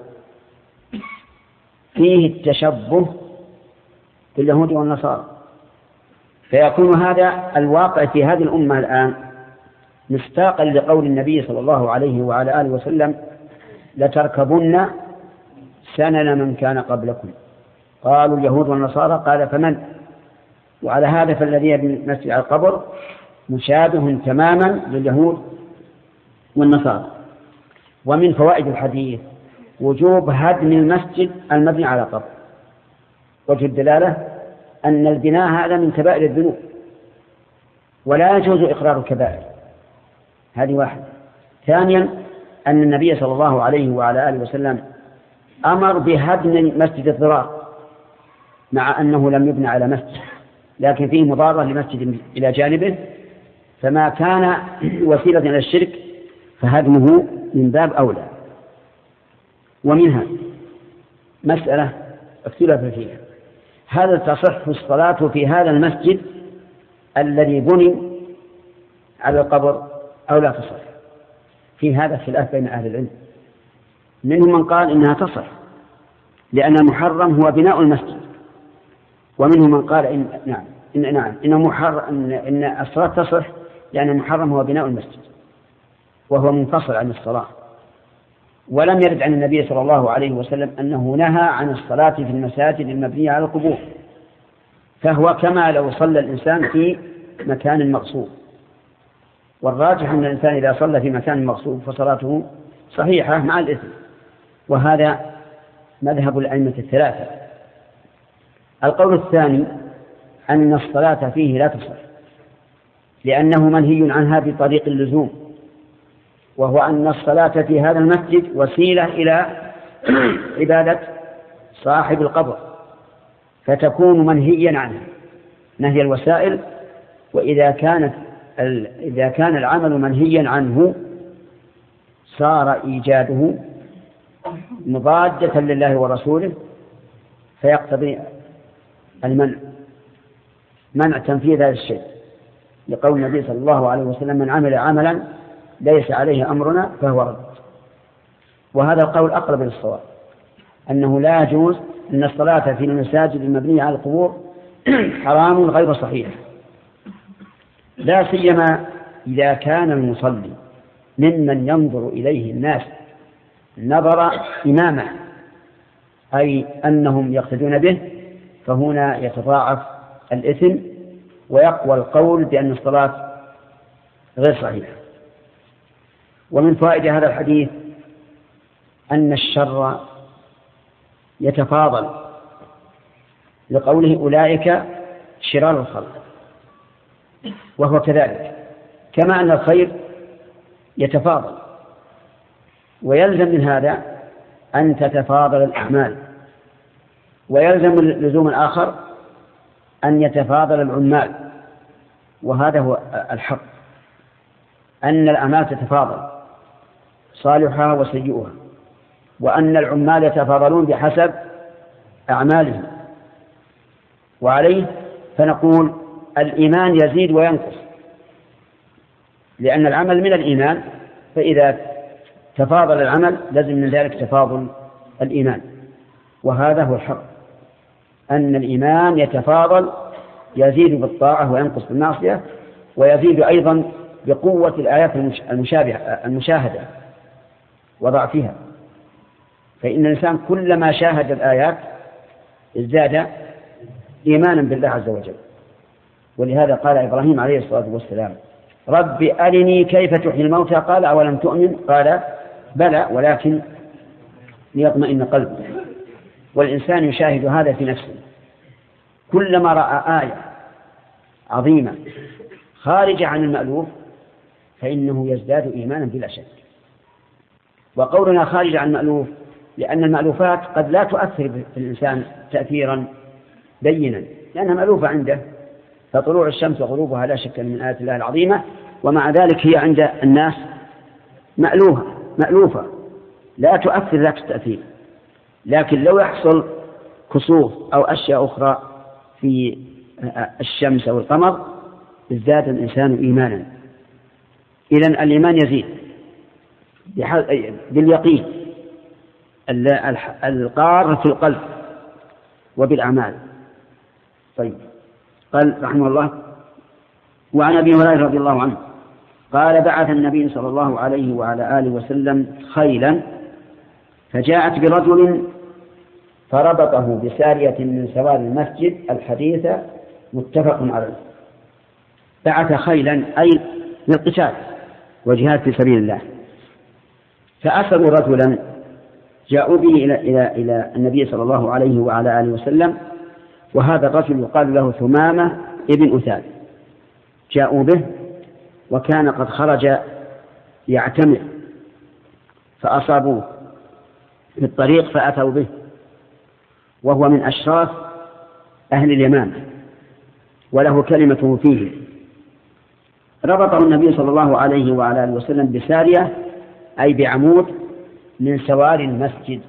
فيه التشبه باليهود والنصارى، فيكون هذا الواقع في هذه الأمة الآن مصداقا لقول النبي صلى الله عليه وعلى آله وسلم: لتركبن سنن من كان قبلكم. قالوا اليهود والنصارى، قال فمن؟ وعلى هذا فالذي يبني المسجد على القبر مشابه تماما لليهود والنصارى. ومن فوائد الحديث وجوب هدم المسجد المبني على قبر. وجه الدلالة أن البناء هذا من كبائر الذنوب ولا يجوز إقرار الكبائر، هذه واحدة. ثانيا أن النبي صلى الله عليه وعلى آله وسلم أمر بهدم مسجد الضرار، مع أنه لم يبنى على مسجد لكن فيه مضارة لمسجد إلى جانبه، فما كان وسيلة إلى الشرك فهدمه من باب أولى. ومنها مسألة اختلف فيها: هل تصح الصلاة في هذا المسجد الذي بني على القبر أو لا تصح؟ في هذا خلاف بين أهل العلم. منهم من قال إنها تصح لأن المحرم هو بناء المسجد، ومنهم من قال إن نعم إن نعم إن محرم إن, إن الصلاة تصح لأن المحرم هو بناء المسجد وهو منفصل عن الصلاة. ولم يرد عن النبي صلى الله عليه وسلم أنه نهى عن الصلاة في المساجد المبنية على القبور، فهو كما لو صلى الإنسان في مكان مغصوب. والراجح أن الإنسان إذا صلى في مكان مغصوب فصلاته صحيحة مع الإثم، وهذا مذهب الأئمة الثلاثة. القول الثاني أن الصلاة فيه لا تصح لأنه منهي عنها بطريق اللزوم، وهو أن الصلاة في هذا المسجد وسيلة إلى عبادة صاحب القبر، فتكون منهيا عنها نهي الوسائل. وإذا كانت إذا كان العمل منهيا عنه صار إيجاده مضادة لله ورسوله، فيقتضي المنع منع تنفيذ هذا الشيء، لقول النبي صلى الله عليه وسلم: من عمل عملا ليس عليه أمرنا فهو رد. وهذا القول أقرب للصواب، أنه لا يجوز أن الصلاة في المساجد المبنية على القبور حرام غير صحيح، لا سيما إذا كان المصلي ممن ينظر إليه الناس نظر إمامه، أي أنهم يقتدون به، فهنا يتضاعف الإثم ويقوى القول بأن الصلاة غير صحيحة. ومن فوائد هذا الحديث أن الشر يتفاضل، لقوله: أولئك شرار الخلق، وهو كذلك، كما أن الخير يتفاضل. ويلزم من هذا أن تتفاضل الأعمال، ويلزم اللزوم الآخر أن يتفاضل العمال، وهذا هو الحق، أن الأعمال تتفاضل صالحها وسيئها، وأن العمال يتفاضلون بحسب أعمالهم. وعليه فنقول الإيمان يزيد وينقص، لأن العمل من الإيمان، فإذا تفاضل العمل لازم من ذلك تفاضل الإيمان. وهذا هو الحق، أن الإيمان يتفاضل، يزيد بالطاعة وينقص بالمعصية، ويزيد أيضا بقوة الآيات المشابهة المشاهدة وضعفها. فإن الإنسان كلما شاهد الآيات ازداد إيمانا بالله عز وجل. ولهذا قال إبراهيم عليه الصلاة والسلام رب أرني كيف تحيي الموتى قال أولم تؤمن قال بلى ولكن ليطمئن قلبه. والإنسان يشاهد هذا في نفسه، كلما رأى آية عظيمة خارجة عن المألوف فإنه يزداد إيمانا بلا شك. وقولنا خارج عن المألوف لأن المألوفات قد لا تؤثر في الإنسان تأثيرا بينا لأنها مألوفة عنده، فطلوع الشمس وغروبها لا شك من آيات الله العظيمة، ومع ذلك هي عند الناس مألوفة مألوفة لا تؤثر ذات التأثير. لكن لو يحصل كسوف أو أشياء أخرى في الشمس أو القمر ازداد الإنسان إيمانا. إذن الإيمان يزيد باليقين القار في القلب وبالأعمال. طيب قال رحمه الله وعن أبي هريرة رضي الله عنه قال بعث النبي صلى الله عليه وعلى آله وسلم خيلا فجاءت برجل فربطه بسارية من سوار المسجد الحديث متفق عليه. بعث خيلا أي للقتال وجهاد في سبيل الله، فأسروا رجلا جاءوا به إلى, إلى, إلى النبي صلى الله عليه وعلى آله وسلم، وهذا الرجل يقال له ثمامة ابن أثال. جاءوا به وكان قد خرج يعتمر فأصابوه في الطريق فأتوا به، وهو من أشراف أهل اليمامة وله كلمته فيه. ربطه النبي صلى الله عليه وعلى آله وسلم بسارية أي بعمود من سوار المسجد.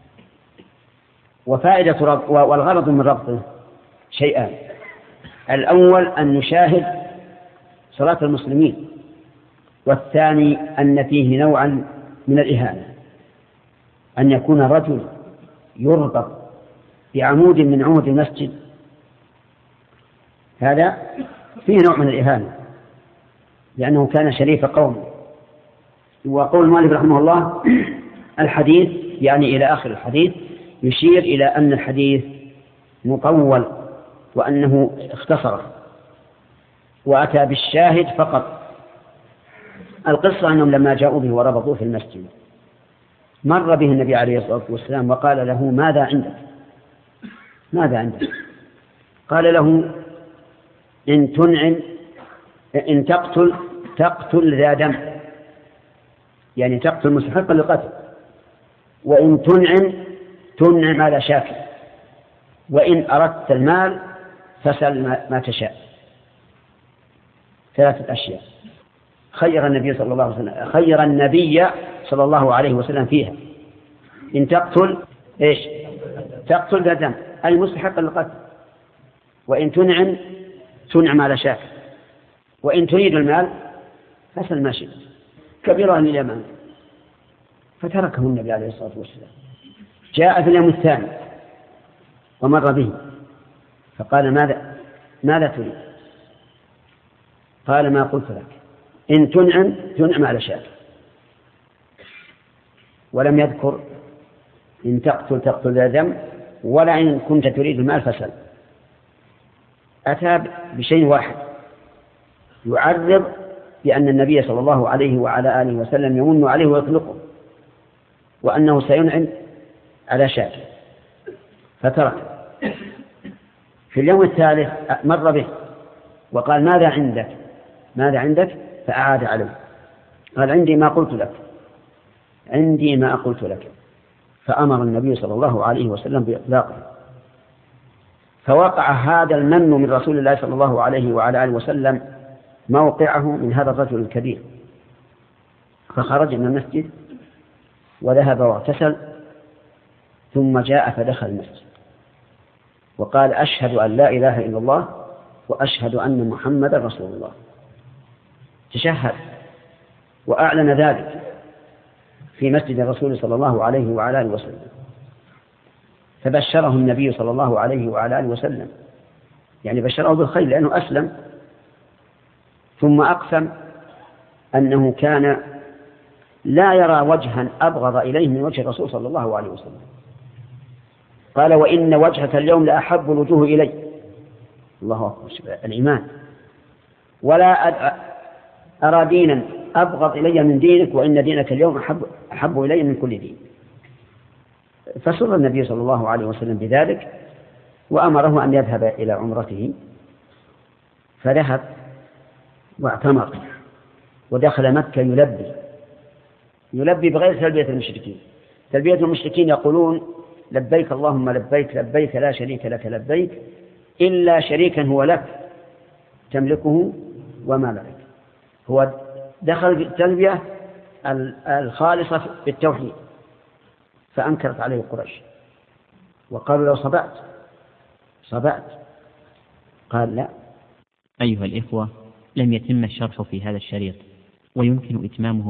وفائدة ربط والغرض من ربطه شيئان: الأول أن نشاهد صلاة المسلمين، والثاني أن فيه نوعا من الإهانة، أن يكون رجل يربط بعمود من عمود المسجد، هذا فيه نوع من الإهانة لأنه كان شريف قومه. وقول مالك رحمه الله الحديث يعني إلى آخر الحديث يشير إلى أن الحديث مطول وأنه اختصر وأتى بالشاهد فقط. القصة أنهم لما جاءوا به وربطوه في المسجد مر به النبي عليه الصلاة والسلام وقال له ماذا عندك ماذا عندك قال له إن تنعم إن تقتل تقتل ذا دم، يعني تقتل مستحقا للقتل، وإن تنعم تنعم على شاكر، وإن أردت المال فسل ما تشاء. ثلاثة أشياء خير النبي صلى الله عليه وسلم خير النبي صلى الله عليه وسلم فيها: إن تقتل إيش تقتل ذا دم أي مستحقا للقتل، وإن تنعم تنعم على شاكر، وإن تريد المال فسل ما شئت. كبيرة لليمن فتركه النبي عليه الصلاة والسلام. جاء في اليوم الثاني ومر به فقال ماذا ماذا تريد؟ قال ما قلت لك، إن تنعم تنعم على شاكر، ولم يذكر إن تقتل تقتل ذا دم ولا إن كنت تريد المال فسل. أتى بشيء واحد يعرض بأن النبي صلى الله عليه وعلى آله وسلم يمن عليه ويطلقه وأنه سينعم على شاكر، فترك. في اليوم الثالث مر به وقال ماذا عندك ماذا عندك فأعاد عليه. قال عندي ما قلت لك عندي ما قلت لك فأمر النبي صلى الله عليه وسلم بإطلاقه. فوقع هذا المن من رسول الله صلى الله عليه وعلى آله وسلم موقعه من هذا الرجل الكبير، فخرج من المسجد وذهب واغتسل ثم جاء فدخل المسجد وقال أشهد أن لا إله إلا الله وأشهد أن محمد رسول الله. تشهد وأعلن ذلك في مسجد الرسول صلى الله عليه وعلى آله وسلم. فبشره النبي صلى الله عليه وعلى آله وسلم، يعني بشره بالخير لأنه أسلم، ثم أقسم أنه كان لا يرى وجها أبغض إليه من وجه الرسول صلى الله عليه وسلم. قال وإن وجهك اليوم لأحب الوجوه إلي. الله أكبر، الإيمان. ولا أرى دينا أبغض إلي من دينك، وإن دينك اليوم أحب, أحب إلي من كل دين. فسر النبي صلى الله عليه وسلم بذلك وأمره أن يذهب إلى عمرته، فذهب واعتمر ودخل مكة يلبي يلبي بغير تلبية المشركين. تلبية المشركين يقولون لبيك اللهم لبيك لبيك لا شريك لك لبيك إلا شريكا هو لك تملكه وما ملك. هو دخل بالتلبية الخالصة بالتوحيد، فأنكرت عليه قريش وقالوا لو صبأت صبأت قال لا. أيها الإخوة، لم يتم الشرح في هذا الشريط، ويمكن إتمامه